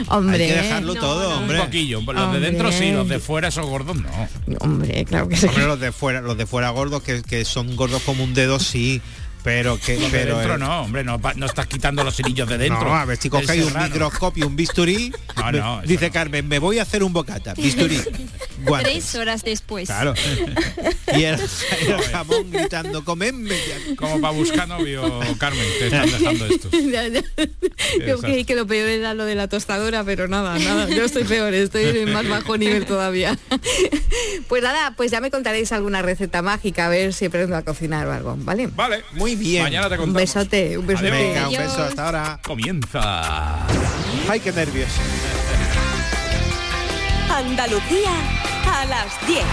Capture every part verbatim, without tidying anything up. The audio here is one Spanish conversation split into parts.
Hombre, hay que dejarlo no, todo, no, hombre. Un poquillo, los Hombre. de dentro sí, los de fuera esos gordos no. Hombre, claro que sí. Hombre, los de fuera, los de fuera gordos, que, que son gordos como un dedo, sí. Pero que Los de pero dentro eh, no, hombre, no, no estás quitando los hilillos de dentro. No, a ver si del cogéis un serrano. microscopio, un bisturí. No, me- no, eso dice no. Carmen, me voy a hacer un bocata, bisturí. Guantes. Tres horas después. Claro. Y el, el jamón gritando, comedme ya. Como para buscar novio, Carmen, te están dejando esto. Ya, ya. Creo que, que lo peor era lo de la tostadora, pero nada, nada, yo estoy peor, estoy en más bajo nivel todavía. Pues nada, pues ya me contaréis alguna receta mágica, a ver si aprendo a cocinar o algo, ¿vale? Vale, Muy bien. mañana te Un contamos. besote, un besote. Venga, un Adiós. beso hasta ahora. Comienza. Ay, qué nervios. Andalucía a las diez.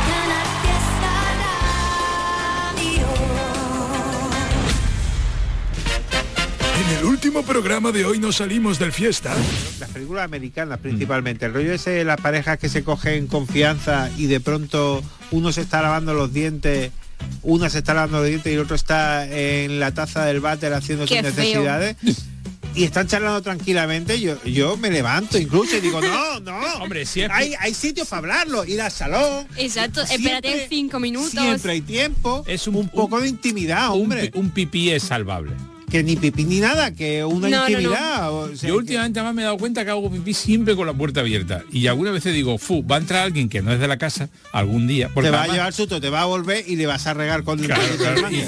En el último programa de hoy nos salimos del fiesta. Las películas americanas principalmente, el rollo ese de las parejas que se cogen confianza y de pronto uno se está lavando los dientes, una se está lavando los dientes y el otro está en la taza del váter haciendo sus Qué feo. necesidades y están charlando tranquilamente. Yo yo me levanto incluso y digo, no, no, Hombre, si es- hay, hay sitios para hablarlo, ir al salón. Exacto, Siempre- espérate cinco minutos. Siempre hay tiempo, Es es un- un, poco de intimidad, Un, hombre. pi- un pipí es salvable. Que ni pipí ni nada, que una No, no, no. intimidad. o sea, Yo que- últimamente además me he dado cuenta que hago pipí siempre con la puerta abierta. Y algunas veces digo, fu, va a entrar alguien que no es de la casa algún día. Porque te va a además- llevar susto, te va a volver y le vas a regar con el Claro, paquete claro, del baño.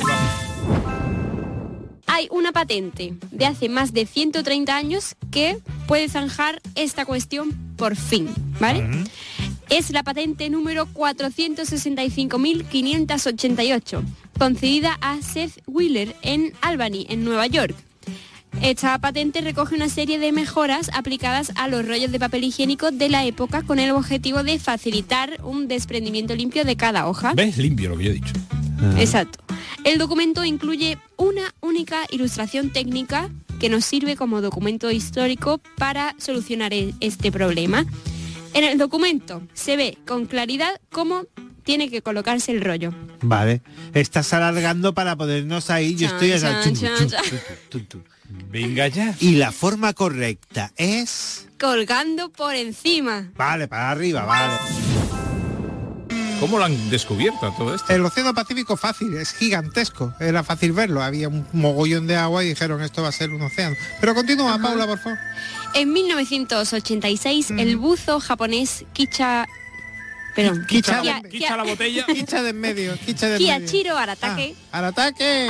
y- Hay una patente de hace más de ciento treinta años que puede zanjar esta cuestión por fin, ¿vale? Es la patente número cuatrocientos sesenta y cinco mil quinientos ochenta y ocho, concedida a Seth Wheeler en Albany, en Nueva York. Esta patente recoge una serie de mejoras aplicadas a los rollos de papel higiénico de la época con el objetivo de facilitar un desprendimiento limpio de cada hoja. ¿Ves? Limpio lo que yo he dicho. Exacto. El documento incluye una única ilustración técnica que nos sirve como documento histórico para solucionar e- este problema. En el documento se ve con claridad cómo tiene que colocarse el rollo. Vale, estás alargando para ponernos ahí. Yo Chan, estoy esa- chan, tum, chan, tum, chan. tum, tum, tum. Venga ya. Y la forma correcta es... Colgando por encima. Vale, para arriba, vale. ¿Cómo lo han descubierto todo esto? El Océano Pacífico fácil, es gigantesco. Era fácil verlo. Había un mogollón de agua y dijeron esto va a ser un océano. Pero continúa, Ajá. Paula, por favor. En mil novecientos ochenta y seis, Mm. el buzo japonés Kicha... Perdón. Kicha, Kia- Quicha Kia- la botella. Quicha de en medio, quicha de en medio. Kiachiro Aratake. Ah, al ataque.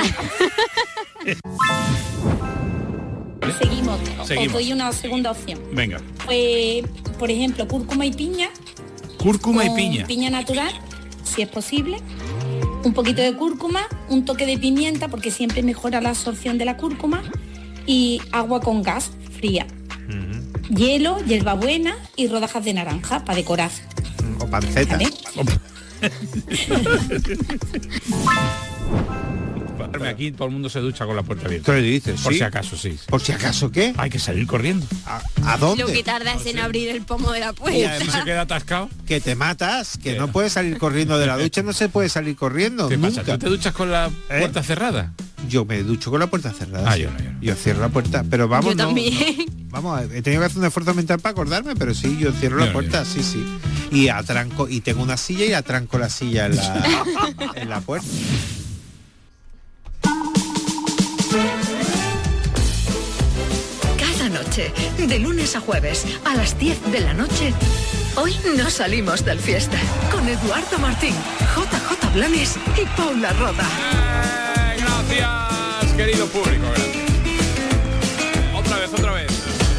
Seguimos. Seguimos. Os doy una segunda opción. Venga. Pues, por ejemplo, cúrcuma y piña. Cúrcuma y con piña. Piña natural, si es posible. Un poquito de cúrcuma, un toque de pimienta, porque siempre mejora la absorción de la cúrcuma. Y agua con gas fría. Hielo, hierbabuena y rodajas de naranja para decorar. O panceta. ¿Vale? Aquí todo el mundo se ducha con la puerta abierta. ¿Qué dices? Por ¿Sí? si acaso, sí. ¿Por si acaso qué? Hay que salir corriendo. ¿A, a dónde? Lo que tarda es en abrir el pomo de la Y puerta. además- Se queda atascado. Que te matas, que ¿Qué? no puedes salir corriendo de la ducha, no se puede salir corriendo, ¿Qué nunca. pasa? ¿Tú te duchas con la ¿Eh? puerta cerrada? Yo me ducho con la puerta cerrada. Ah, sí. yo no, yo no. Yo cierro la puerta, pero vamos, Yo no, también. no. Vamos, he tenido que hacer un esfuerzo mental para acordarme, pero sí, yo cierro Yo la no, puerta, yo sí, sí. Y atranco, y tengo una silla y atranco la silla en la, en la puerta. Cada noche, de lunes a jueves, a las diez de la noche, hoy no salimos del fiesta. Con Eduardo Martín, J J Blanes y Paula Roda. Eh, gracias, querido público. Gracias. Otra vez, otra vez.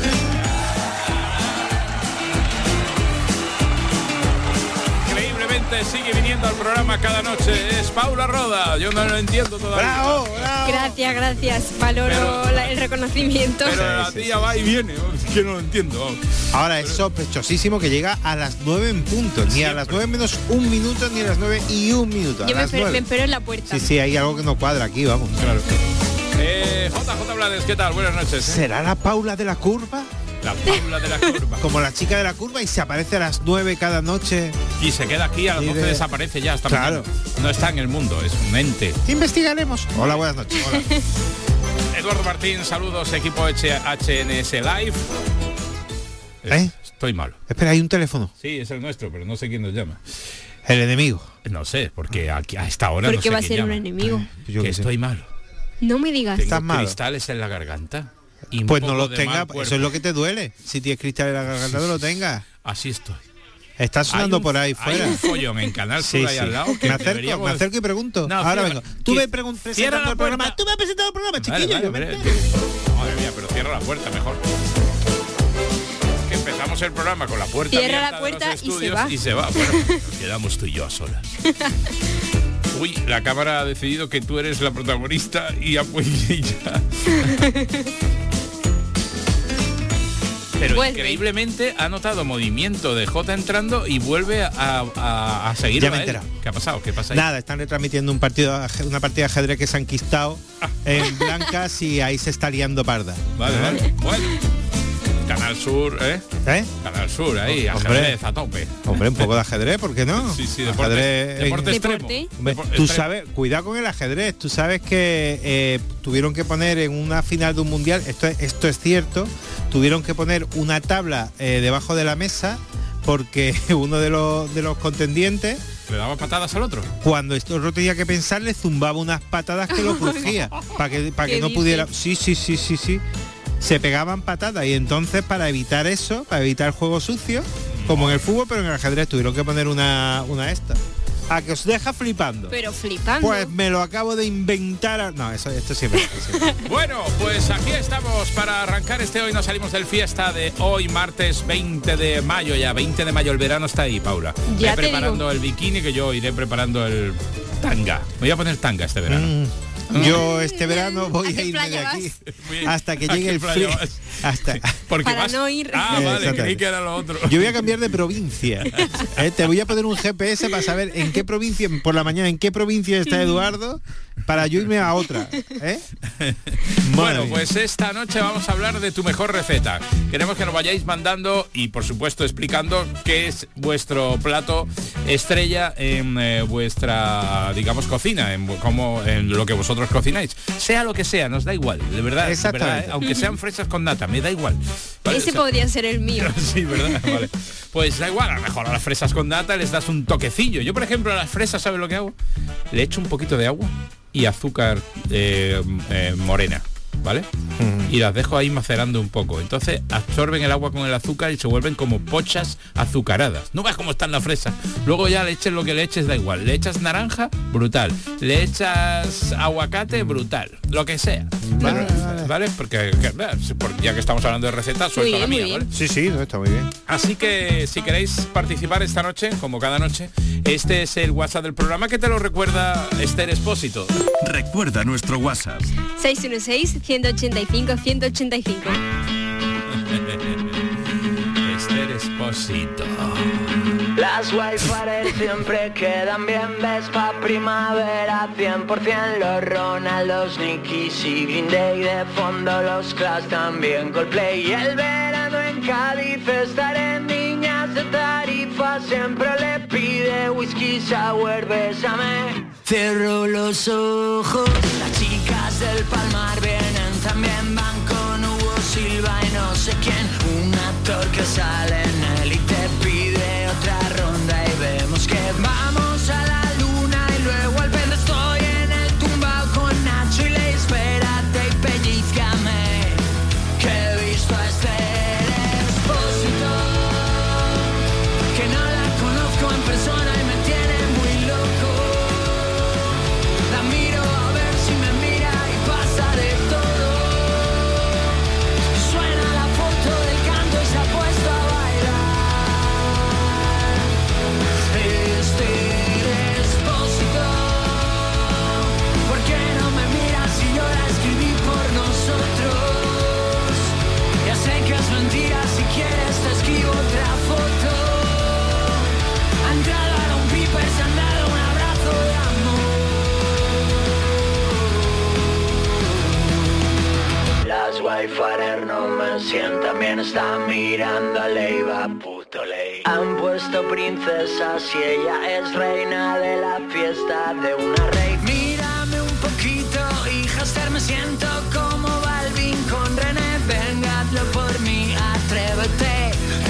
Increíblemente sigue viniendo al programa cada noche. Es Paula Roda. Yo no lo entiendo todavía. ¡Bravo, bravo! Gracias, gracias. Valoro Pero- la- el reconocimiento. Pero la tía va y viene. Es que no lo entiendo. Ahora es sospechosísimo que llega a las nueve en punto, ni a las nueve menos un minuto, ni a las nueve y un minuto. A Yo me las espero, me nueve. espero en la puerta. Sí, sí, hay algo que no cuadra aquí, vamos. Claro. Eh, J J Blades, ¿qué tal? Buenas noches. ¿eh? ¿Será la Paula de la curva? La Paula de la curva. Como la chica de la curva y se aparece a las nueve cada noche. Y se queda aquí, a las Y doce de- desaparece ya hasta Claro. mañana. No está en el mundo, es un ente. Investigaremos. Hola, buenas noches. Hola. Eduardo Martín, saludos, equipo H N S Live. ¿Eh? Estoy malo. Espera, hay un teléfono. Sí, es el nuestro, pero no sé quién nos llama. El enemigo. No sé, porque aquí, a esta hora ¿Por no qué sé va a quién ser llama. un enemigo? Yo Que qué sé. estoy malo. No me digas. Tengo ¿Estás malo? cristales en la garganta. Y un Pues no poco los de tengas, mal cuerpo. eso es lo que te duele. Si tienes cristal en la garganta, no lo tengas. Así estoy. Está sonando Hay un- por ahí Hay fuera. un follón en Canal Sur Sí, ahí sí. al lado. Que Me acerco, deberíamos- me acerco y pregunto. No, Ahora cierra- vengo. Tú qui- me pregun- cierra presentando la el programa. puerta. Tú me has presentado el programa, Vale, chiquillo. vale, yo vale. vente. Madre mía, pero cierra la puerta mejor. Que empezamos el programa con la puerta Cierra abierta la de puerta los y se estudios va. y se va. Bueno, quedamos tú y yo a solas. Uy, la cámara ha decidido que tú eres la protagonista y ha pues y ya. Pero Vuelve. increíblemente ha notado movimiento de Jota entrando y vuelve a, a, a seguir. Ya me he enterado. ¿Qué ha pasado? ¿Qué pasa ahí? Nada, están retransmitiendo un partido, una partida de ajedrez que se han quistado en blancas y ahí se está liando parda. Vale, ¿Eh? vale. Bueno. Canal Sur, ¿eh? ¿Eh? Canal Sur, ahí, Hombre. ajedrez a tope. Hombre, un poco de ajedrez, ¿por qué no? Sí, sí, deporte, Ajedrez en- deporte extremo. Deporte. Hombre, Depor- tú extremo. sabes, cuidado con el ajedrez. Tú sabes que eh, tuvieron que poner en una final de un mundial, esto es, esto es cierto, tuvieron que poner una tabla eh, debajo de la mesa porque uno de los de los contendientes, ¿Le daba patadas al otro? cuando esto otro tenía que pensar, le zumbaba unas patadas que lo crujía para que para que ¿Qué no dices? pudiera. Sí, sí, sí, sí, sí. Se pegaban patadas y entonces para evitar eso, para evitar juego sucio, como en el fútbol, pero en el ajedrez tuvieron que poner una una esta. A que os deja flipando. Pero flipando. Pues me lo acabo de inventar. a- No, eso esto siempre. siempre. Bueno, pues aquí estamos para arrancar este Hoy Nos Salimos del Fiesta de hoy, martes veinte de mayo ya. veinte de mayo, el verano está ahí, Paula. Ya Ve te preparando digo. el bikini, que yo iré preparando el tanga. Me voy a poner tanga este verano. Mm, Yo este verano voy ¿A a qué irme de playa aquí Muy- hasta que ¿A llegue qué el playa frío. vas? Hasta. Porque Para vas- no ir. Ah, Eh, vale, exactamente. creí que era lo otro. Yo voy a cambiar de provincia. ¿eh? Te voy a poner un G P S para saber en qué provincia, por la mañana, en qué provincia está Eduardo, para yo irme a otra. ¿eh? Madre Bueno, mía. pues esta noche vamos a hablar de tu mejor receta. Queremos que nos vayáis mandando y por supuesto explicando qué es vuestro plato estrella en eh, vuestra, digamos, cocina, en, vu- como, en lo que vosotros cocináis. Sea lo que sea, nos da igual, de verdad. de Exactamente. verdad, ¿eh? Aunque sean fresas con nata, me da igual. ¿Vale? Ese O sea, podría ser el mío. Sí, ¿verdad? Vale. Pues da igual, a lo mejor a las fresas con nata les das un toquecillo. Yo, por ejemplo, a las fresas, ¿sabes lo que hago? Le echo un poquito de agua y azúcar eh, eh, morena, ¿vale? Y las dejo ahí macerando un poco. Entonces absorben el agua con el azúcar y se vuelven como pochas azucaradas. No ves cómo están las fresas. Luego ya le eches lo que le eches, da igual. Le echas naranja, brutal. Le echas aguacate, brutal. Lo que sea. ¿Vale? ¿Vale? Porque, que- porque ya que estamos hablando de recetas, Muy suelto la bien, mía, muy ¿vale? Sí, sí, no, está muy bien. Así que si queréis participar esta noche, como cada noche, este es el WhatsApp del programa que te lo recuerda Esther Espósito. Recuerda nuestro WhatsApp. seis uno seis, uno ocho cinco, uno ocho cinco. Esther Espósito. Las Wi-Fi siempre quedan bien, ves pa' primavera cien por ciento. Los Ronaldos, Nickies y Green Day de fondo, los Clash también Coldplay. Y el verano en Cádiz estaré, niñas de Tarifa siempre le pide whisky sour, bésame. Cierro los ojos, las chicas del Palmar vienen también, van con Hugo Silva y no sé quién. Un actor que sale en él y te pide otra ronda y vemos que vamos a la luna y luego al verde estoy en el tumbao con Nacho y le espérate y pellizcame, que he visto a Esther Espósito, que no la conozco en persona y me tiene muy loco. La miro a ver si me mira y pasa de todo. Suena la foto del canto y se ha puesto a bailar. Este Espósito, ¿por qué no me miras si yo la escribí por nosotros? Ya sé que es mentira, si quieres te escribo otra foto. Han entrado a un pipe y se han dado un abrazo de amor. Las Wi-Fi no me sientan bien, están mirando a Leiva, puto ley. Han puesto princesa si ella es reina de la fiesta de una rey. Mírame un poquito, hija Esther, me siento como Balvin con René. Venga, hazlo por mí, atrévete.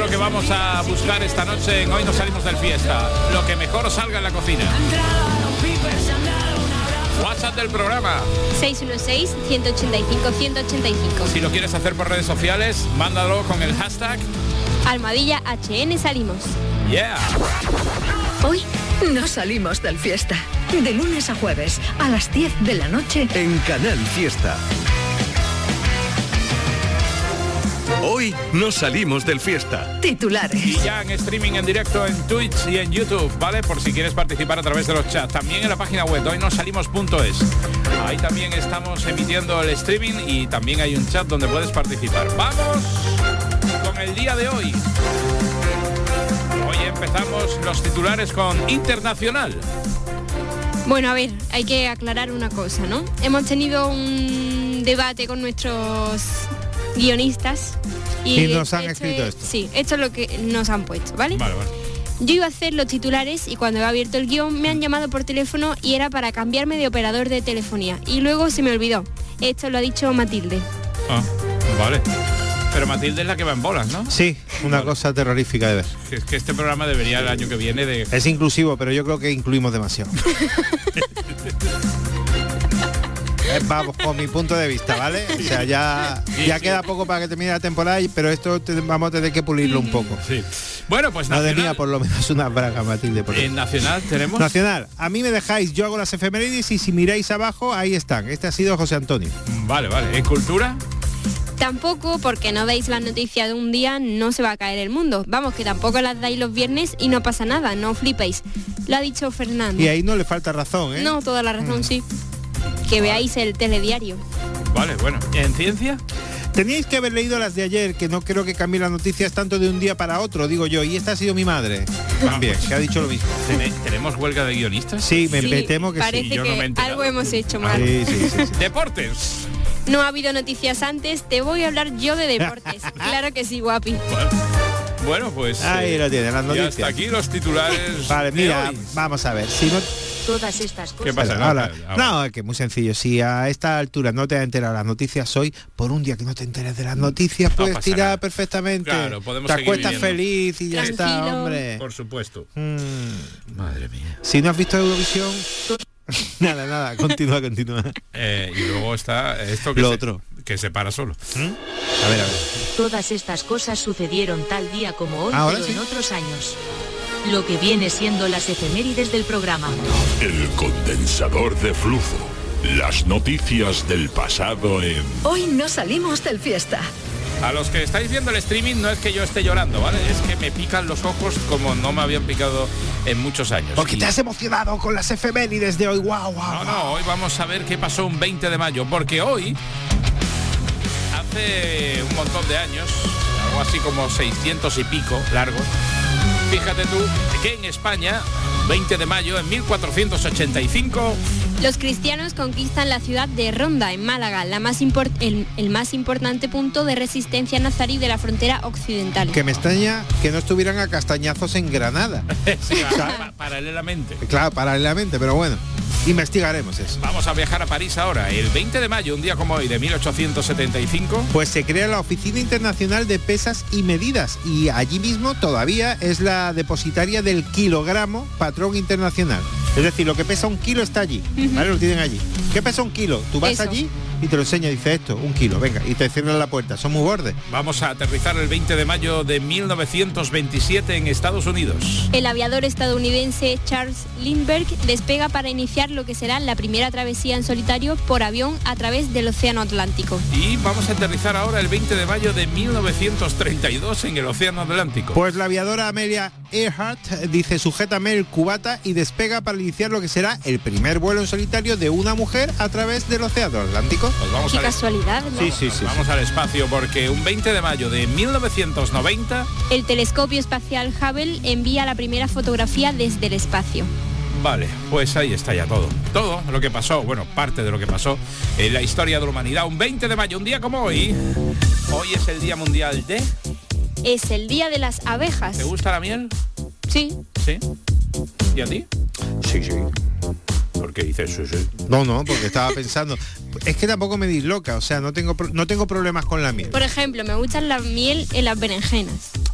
lo que vamos a buscar esta noche en Hoy Nos Salimos del Fiesta. Lo que mejor os salga en la cocina. WhatsApp del programa seis uno seis, uno ocho cinco, uno ocho cinco. Si lo quieres hacer por redes sociales, mándalo con el hashtag Almohadilla H N Salimos. Yeah. Hoy nos salimos del Fiesta. De lunes a jueves a las diez de la noche en Canal Fiesta. Hoy nos salimos del Fiesta. Titulares. Y ya en streaming en directo en Twitch y en YouTube, ¿vale? Por si quieres participar a través de los chats. También en la página web hoynosalimos punto es. Ahí también estamos emitiendo el streaming y también hay un chat donde puedes participar. ¡Vamos con el día de hoy! Hoy empezamos los titulares con Internacional. Bueno, a ver, hay que aclarar una cosa, ¿no? Hemos tenido un debate con nuestros guionistas y, y nos han escrito es, esto. Sí, esto es lo que nos han puesto, ¿vale? Vale, vale. Yo iba a hacer los titulares y cuando he abierto el guión me han llamado por teléfono y era para cambiarme de operador de telefonía. Y luego se me olvidó. Esto lo ha dicho Matilde. Ah, vale. Pero Matilde es la que va en bolas, ¿no? Sí, una vale. cosa terrorífica de ver. Es que este programa debería el año que viene de... Es inclusivo, pero yo creo que incluimos demasiado. Vamos, con mi punto de vista, ¿vale? O sea, ya, ya queda poco para que termine la temporada, pero esto te, vamos a tener que pulirlo un poco. Sí. Bueno, pues no Nacional. tenía por lo menos una braga, Matilde. Por en Nacional tenemos... Nacional, a mí me dejáis, yo hago las efemérides y si miráis abajo, ahí están. Este ha sido José Antonio. Vale, vale. ¿En Cultura? Tampoco, porque no dais las noticias de un día, no se va a caer el mundo. Vamos, que tampoco las dais los viernes y no pasa nada, no flipéis. Lo ha dicho Fernando. Y ahí no le falta razón, ¿eh? No, toda la razón, mm. sí. Que veáis el telediario. Vale, bueno. ¿En ciencia? Teníais que haber leído las de ayer, que no creo que cambie las noticias tanto de un día para otro, digo yo. Y esta ha sido mi madre también, que ha dicho lo mismo. ¿Tenemos huelga de guionistas? Sí, me, sí, me temo que parece sí. Que yo no me he algo hemos hecho mal. Sí, sí, sí, sí. Deportes. No ha habido noticias antes, te voy a hablar yo de deportes. Claro que sí, guapi. Bueno, bueno pues... Ahí eh, lo tienen, las noticias. Y hasta aquí los titulares. Vale, mira, hoy. Vamos a ver. Si no... Todas estas cosas. ¿Qué pasa? No, no, no, es que muy sencillo. Si a esta altura no te has enterado las noticias hoy, por un día que no te enteres de las noticias, no puedes tirar nada. Perfectamente. Claro, podemos te acuestas viviendo. feliz y ya Tranquilo. está, hombre. Por supuesto. Mm. Madre mía. Si no has visto Eurovisión... nada, nada, continúa, continúa. Eh, y luego está esto que Lo se, otro. que se para solo. ¿Mm? A ver, a ver. Todas estas cosas sucedieron tal día como hoy, ¿Ahora pero sí? en otros años. Lo que viene siendo las efemérides del programa. El condensador de flujo. Las noticias del pasado en... Hoy nos salimos del Fiesta. A los que estáis viendo el streaming no es que yo esté llorando, ¿vale? Es que me pican los ojos como no me habían picado en muchos años. Porque y... te has emocionado con las efemérides de hoy, guau, guau. No, no, hoy vamos a ver qué pasó un veinte de mayo, porque hoy, hace un montón de años, algo así como seiscientos y pico largos, fíjate tú que en España, veinte de mayo, en mil cuatrocientos ochenta y cinco... Los cristianos conquistan la ciudad de Ronda, en Málaga, la más import el, el más importante punto de resistencia nazarí de la frontera occidental. Que me extraña que no estuvieran a castañazos en Granada. Sí, pa paralelamente. Claro, paralelamente, pero bueno, investigaremos eso. Vamos a viajar a París ahora. El veinte de mayo, un día como hoy, de mil ochocientos setenta y cinco... Pues se crea la Oficina Internacional de Pesas y Medidas y allí mismo todavía es la depositaria del kilogramo patrón internacional. Es decir, lo que pesa un kilo está allí, ¿vale? Lo tienen allí. ¿Qué pesa un kilo? Tú vas Eso. allí y te lo enseña, dice esto, un kilo, venga, y te cierran la puerta. Son muy bordes. Vamos a aterrizar el veinte de mayo de mil novecientos veintisiete en Estados Unidos. El aviador estadounidense Charles Lindbergh despega para iniciar lo que será la primera travesía en solitario por avión a través del Océano Atlántico. Y vamos a aterrizar ahora el veinte de mayo de mil novecientos treinta y dos en el Océano Atlántico. Pues la aviadora Amelia Earhart dice, sujétame el cubata y despega para iniciar lo que será el primer vuelo en solitario de una mujer a través del Océano Atlántico. Pues vamos Qué al... casualidad, ¿no? Sí, sí, sí. Vamos sí. al espacio porque un veinte de mayo de mil novecientos noventa... El telescopio espacial Hubble envía la primera fotografía desde el espacio. Vale, pues ahí está ya todo. Todo lo que pasó, bueno, parte de lo que pasó en la historia de la humanidad. Un veinte de mayo, un día como hoy. Hoy es el Día Mundial de... Es el día de las abejas. ¿Te gusta la miel? Sí. ¿Sí? ¿Y a ti? Sí, sí. ¿Por qué dices sí, sí? No, no, porque estaba pensando, es que tampoco me disloca, o sea, no tengo no tengo problemas con la miel. Por ejemplo, me gusta la miel en las berenjenas.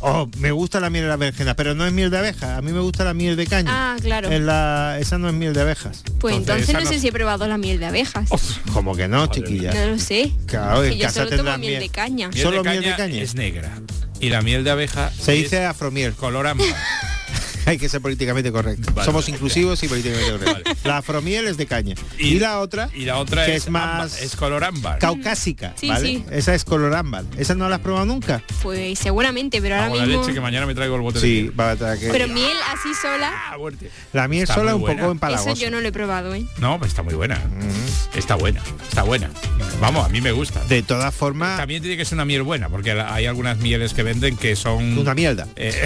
Oh, me gusta la miel de la berenjena, pero no es miel de abeja. A mí me gusta la miel de caña. Ah, claro. Es la, esa no es miel de abejas. Pues entonces, entonces no, no sé si he probado la miel de abejas. Oh, como que no, chiquilla. No lo sé. Claro, en yo casa solo tendrás tomo miel, miel de caña. Miel Solo de caña miel de caña. Es negra. Y la miel de abeja se dice afromiel. Color ámbar. Hay que ser políticamente correcto. Vale, Somos vale, inclusivos y políticamente correctos. Vale. La afromiel es de caña. Y, y la otra, y la otra que es, es más ámbar, es color ámbar. Caucásica, sí, ¿vale? Sí. Esa es color ámbar. ¿Esa no la has probado nunca? Pues seguramente, pero ahora Hago mismo... la leche que mañana me traigo el bote sí, de miel. va a traer que... Pero miel así sola... Ah, la miel está sola es un buena. poco empalagosa. Eso yo no lo he probado, ¿eh? No, pues está muy buena. Mm. Está buena, está buena. Vamos, a mí me gusta. De todas formas... También tiene que ser una miel buena, porque hay algunas mieles que venden que son... Una mierda. Eh,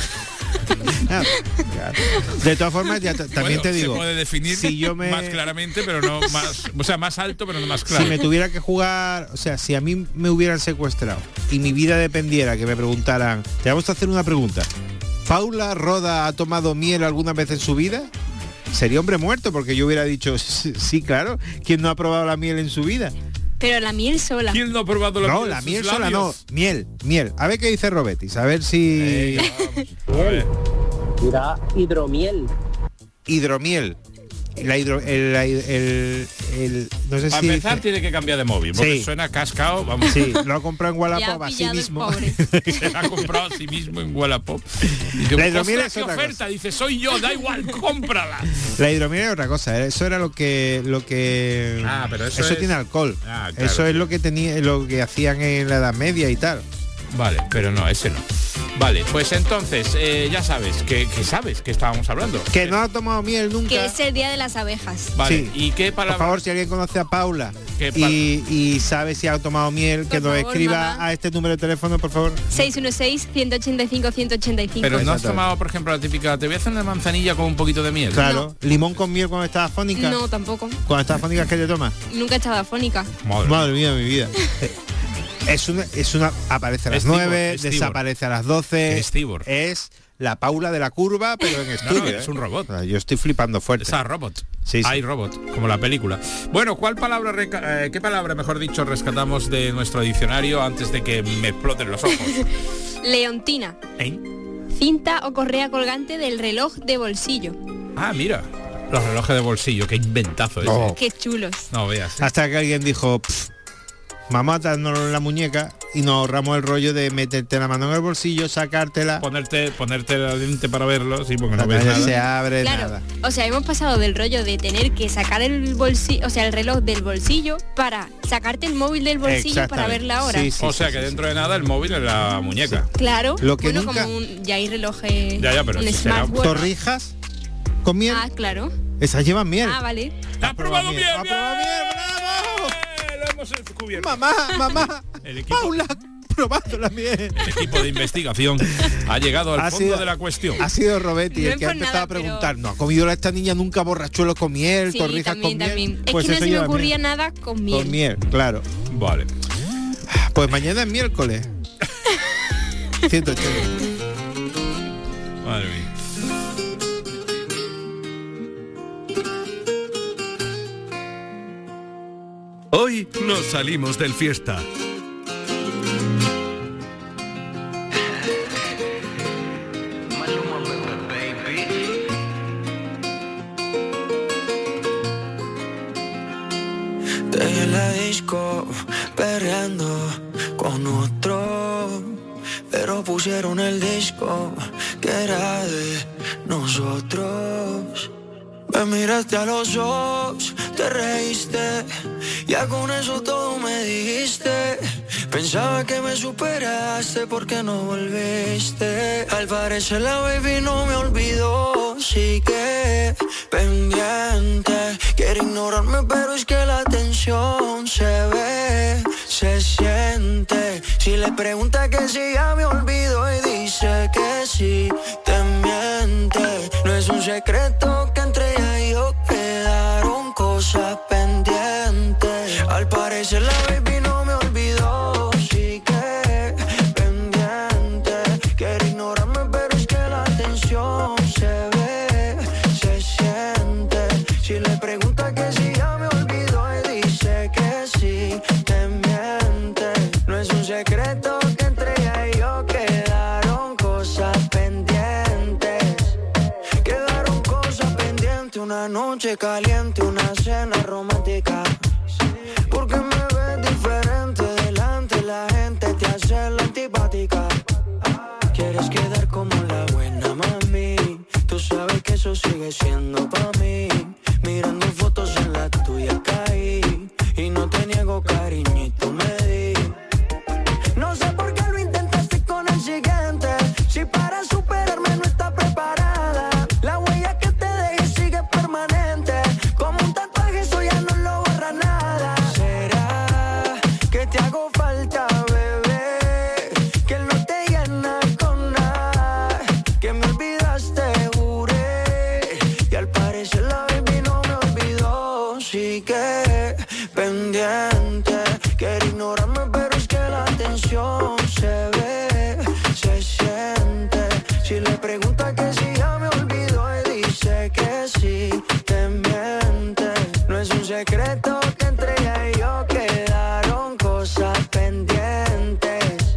De todas formas, ya también bueno, te digo, se puede definir si yo me... más claramente, pero no más, o sea, más alto, pero no más claro. Si me tuviera que jugar, o sea, si a mí me hubieran secuestrado y mi vida dependiera que me preguntaran, te vamos a hacer una pregunta, ¿Paula Roda ha tomado miel alguna vez en su vida? Sería hombre muerto, porque yo hubiera dicho, sí, sí, claro, ¿quién no ha probado la miel en su vida? Pero la miel sola. ¿Quién no ha probado la no, miel? la miel sus sola labios? no, miel, miel. A ver qué dice Robetis, a ver si... Venga, vamos. A ver. Mira, hidromiel. Hidromiel. La hidro, el, el, el, el- no sé Para si empezar dice- tiene que cambiar de móvil, porque Sí. suena cascado, vamos. Sí, lo ha comprado en Ya ha Wallapop a sí pillado el mismo. pobre. Se la ha comprado a sí mismo en Wallapop. Dice, La hidromiel "Ostras, es qué otra oferta", dice, soy yo, da igual, cómprala. La hidromiel es otra cosa, ¿eh? Eso era lo que lo que Ah, pero eso es- tiene alcohol. Ah, claro. Eso es lo que tenía lo que hacían en la Edad Media y tal. Vale, pero no, ese no. Vale, pues entonces, eh, ya sabes, que, que sabes que estábamos hablando. Que no ha tomado miel nunca. Que es el día de las abejas. Vale, Sí. ¿y qué palabra? Por favor, si alguien conoce a Paula ¿Qué pa- y, y sabe si ha tomado miel, que Por nos favor, escriba mamá. a este número de teléfono, por favor. seis uno seis, uno ocho cinco, uno ocho cinco. Pero no has Exactamente. tomado, por ejemplo, la típica, te voy a hacer una manzanilla con un poquito de miel. Claro. Limón con miel cuando estás afónica. No, tampoco. Cuando estás afónica, ¿qué te tomas? Nunca he estado afónica. Madre. Madre mía, mi vida. Es una, es una, aparece a las Es Tibor, nueve, es Tibor. desaparece a las doce. Es Tibor. Es la Paula de la curva, pero en No, estudio. no, es ¿eh? un robot. O sea, yo estoy flipando fuerte. Esa robot. Sí, sí. Hay robot, como la película. Bueno, ¿cuál palabra, reca- eh, qué palabra, mejor dicho, rescatamos de nuestro diccionario antes de que me exploten los ojos? Leontina. ¿Eh? Cinta o correa colgante del reloj de bolsillo. Ah, mira, los relojes de bolsillo, qué inventazo ese. Oh. Qué chulos. No veas. ¿eh? Hasta que alguien dijo, "Pff, mamá, dándonos la muñeca", y nos ahorramos el rollo de meterte la mano en el bolsillo, sacártela, Ponerte, ponerte la lente para verlo, sí, porque no la ves talla nada. se abre, Claro, nada. o sea, hemos pasado del rollo de tener que sacar el bolsillo, o sea, el reloj del bolsillo para sacarte el móvil del bolsillo para Exactamente. ver la hora. Sí, sí, O sea sí, que sí, dentro de nada el móvil es la muñeca. Claro. Lo que bueno, nunca- como un, ya hay relojes, Ya, ya, pero un eso será- smartwatch. Torrijas con miel, Ah, claro. esas llevan miel. Ah, vale. ¡Ha probado bien! ¡Ha probado miel! ¡Bravo! Lo hemos descubierto. Mamá, mamá, El equipo, Paula, probando la miel. el equipo de investigación ha llegado al Ha fondo sido- de la cuestión. Ha sido Robetti No el es que ha por empezado nada, a preguntar, pero- ¿no ha comido esta niña nunca borrachuelos con miel, Sí, torrijas también, con miel? también. Pues es que no eso se me lleva ocurría miel. nada con miel. Con miel, claro. Vale. Pues mañana es miércoles. ciento ochenta. Madre mía. Hoy nos salimos del fiesta. Te vi en la disco, perreando con otro, pero pusieron el disco que era de nosotros. Me miraste a los ojos, te reíste, ya con eso todo me dijiste. Pensaba que me superaste porque no volviste. Al parecer la baby no me olvidó, sigue pendiente. Quiere ignorarme pero es que la tensión se ve, se siente. Si le pregunta que si ya me olvidó y dice que sí, te miente. No es un secreto que entre ella y yo quedaron cosas pendientes. Al parecer la baby no me olvidó, sigue pendiente. Quiere ignorarme pero es que la tensión se ve, se siente. Si le pregunta que si ya me olvidó y dice que sí, te miente. No es un secreto que entre ella y yo quedaron pendiente, una noche caliente, una cena romántica. Porque me ves diferente delante, la gente te hace la antipática. Quieres quedar como la buena mami, tú sabes que eso sigue siendo pa' mí. Mirando fotos en la tuya caí, y no te niego cariñito me di. No sé por qué lo intentaste con el siguiente, si para superarme no estás preparada. La huella que te dejé sigue permanente, como un tatuaje eso ya no lo borra nada. ¿Será que te hago falta, bebé? Que no te llena con nada, que me olvidaste, juré, y al parecer la baby no me olvidó. Sí que pendiente, quiere ignorarme pero es que la atención se ve, se siente. Si le pregunta que si ya me olvidó y dice que sí, te miente. No es un secreto que entre ella y yo quedaron cosas pendientes.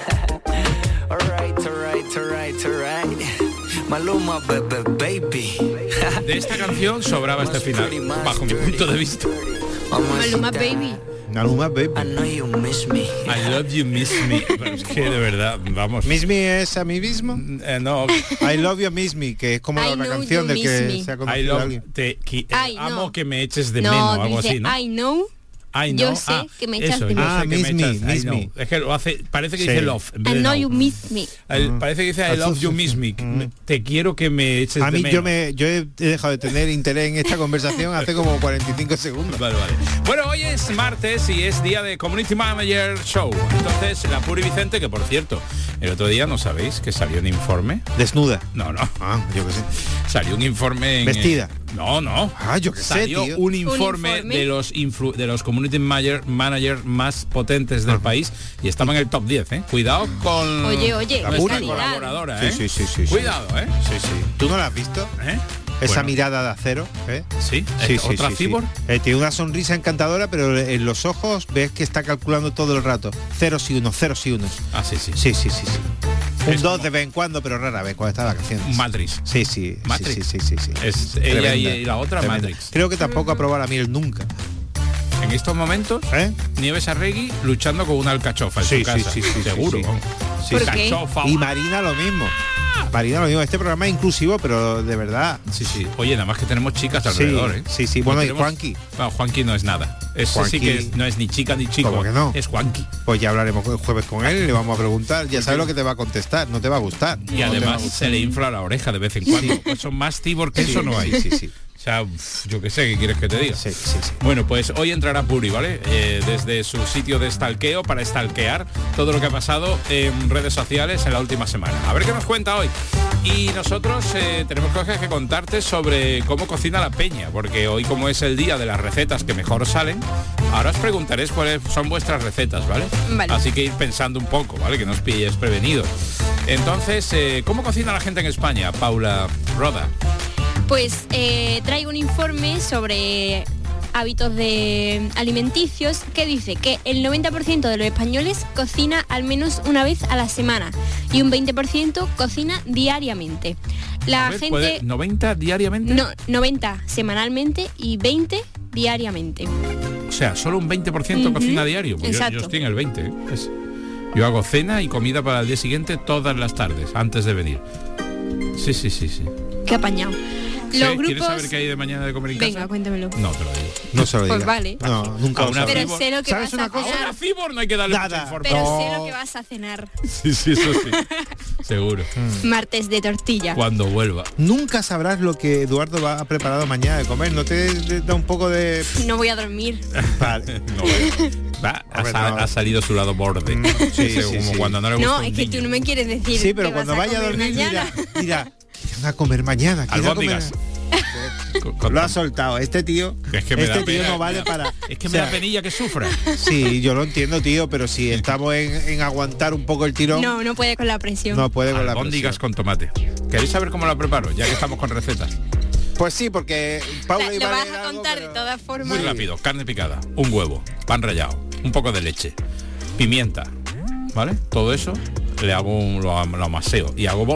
Alright, alright, alright, alright. Maluma, bebé, baby. De esta canción sobraba este final, bajo mi punto de vista. Maluma Baby. Maluma Baby. I know you miss me. I love you, miss me. Pero es que de verdad, vamos. ¿Miss me es a mí mismo? Eh, no. I love you, miss me, que es como I la know canción you del que miss me. se ha I conocido love, alguien. te, qui- Ay, amo no. que me eches de No, menos, algo dice, así, ¿no? I know. I Yo know. sé Ah, que me echas eso, de yo menos. sé Ah, que miss me me, echas, I miss know. me. Es que lo hace, parece que Sí. dice love. en vez I de know no. you miss me. El- parece que dice I love you, miss me. Te quiero que me eches A de mí menos. yo me yo he he dejado de tener interés en esta conversación hace como cuarenta y cinco segundos. Vale, vale. Bueno, hoy es martes y es día de Community Manager Show. Entonces, la Puri Vicente, que por cierto, el otro día, ¿no sabéis que salió un informe? Desnuda. No, no. Ah, yo qué sé. Salió un informe en, Vestida. No, no. Ah, yo qué sé, Salió tío. un informe, ¿Un informe? de los influ- de los community manager, manager más potentes del país y estaba en el top diez, ¿eh? Cuidado con Oye, oye, la qué pura calidad. colaboradora, Sí, ¿eh? sí, sí, sí, sí. Cuidado, ¿eh? Sí, sí. ¿Tú no la has visto? ¿Eh? Esa Bueno. mirada de acero, ¿eh? Sí, Sí, ¿Eh, sí, otra sí, sí. cibor. Eh, tiene una sonrisa encantadora, pero en los ojos ves que está calculando todo el rato. Ceros y unos, ceros y unos. Ah, sí, sí. Sí, sí, sí, sí. Un Es dos como- de vez en cuando, pero rara vez cuando está de vacaciones. Matrix. Sí, sí, Matrix. sí, sí, sí, sí, sí. Es ella Tremenda, y, y la otra tremenda. Matrix. Creo que tampoco ha probado la miel nunca. En estos momentos, ¿Eh? Nieves Arregui luchando con una alcachofa en Sí, su casa. sí, sí, sí, seguro. sí, sí. vamos. Sí, ¿Por sí. qué? Alcachofa. Y Marina lo mismo. Marina lo mismo. Este programa es inclusivo, pero de verdad. Sí, sí. Oye, nada más que tenemos chicas Sí, alrededor, ¿eh? sí, sí. No Bueno, y tenemos- Juanqui. No, Juanqui no es nada. Ese sí Juanqui- que es- no es ni chica ni chico. ¿Cómo que no? Es Juanqui. Pues ya hablaremos el jueves con él y le vamos a preguntar. Ya sabes lo que te va a contestar, no te va a gustar. Y No te va a además gustar. se le infla la oreja de vez en cuando. Pues son más cibor que Sí, eso no hay. sí, sí, sí. O sea, uf, yo qué sé, ¿qué quieres que te diga? Sí, sí, sí. Bueno, pues hoy entrará Puri, ¿vale? Eh, desde su sitio de stalkeo para stalkear todo lo que ha pasado en redes sociales en la última semana. A ver qué nos cuenta hoy. Y nosotros eh, tenemos cosas que contarte sobre cómo cocina la peña, porque hoy como es el día de las recetas que mejor salen, ahora os preguntaréis cuáles son vuestras recetas, ¿vale? Vale. Así que ir pensando un poco, ¿vale? Que no os pilléis prevenidos. Entonces, eh, ¿cómo cocina la gente en España, Paula Roda? Pues eh, traigo un informe sobre hábitos de alimenticios que dice que el noventa por ciento de los españoles cocina al menos una vez a la semana y un veinte por ciento cocina diariamente. La A ver, gente... ¿puede noventa diariamente? No, noventa semanalmente y veinte diariamente. O sea, solo un veinte por ciento Ujú, cocina diario. Pues yo, exacto. yo estoy en el veinte. ¿eh? Es- yo hago cena y comida para el día siguiente todas las tardes, antes de venir. Sí, sí, sí, sí. Qué apañado. Sí, Los ¿quieres grupos... saber qué hay de mañana de comer en Venga, casa? cuéntamelo. No te lo digo. No se lo diga. Pues vale. No, nunca A lo una sabré. Pero sé lo que ¿Sabes vas una a cosa? A una cenar. fibor no hay que darle Nada. mucha información. Pero No. sé lo que vas a cenar. Sí, sí, eso sí. Seguro. Martes de tortilla. Cuando vuelva. Nunca sabrás lo que Eduardo va a preparado mañana de comer. ¿No te da un poco de...? No voy a dormir. Vale. No, bueno. Va, ha, Hombre, sa- no. ha salido su lado borde. Mm, sí, Ese, sí, como sí. cuando no le gusta No, un es que niño. tú no me quieres decir. Sí, pero qué cuando vas vaya a comer dormir mañana. dirá, dirá, ¿qué van a comer mañana? ¿Qué van a comer? Albóndigas. Con- con- Lo ha soltado. Este tío, Es que me este da tío pena, no vale me da- para... Es que o me sea, da penilla que sufra. Sí, yo lo entiendo, tío, pero si estamos en, en aguantar un poco el tirón, no, No, no puede con la presión. puede con la Albóndigas presión. con tomate. ¿Queréis saber cómo la preparo? Ya que estamos con recetas. Pues sí, porque Paula La- iba lo a vas leer a algo, contar pero- de todas formas. Muy rápido. Carne picada, un huevo, pan rallado, un poco de leche, pimienta, ¿vale? Todo eso le hago un, lo, am- lo amaseo y hago bolas.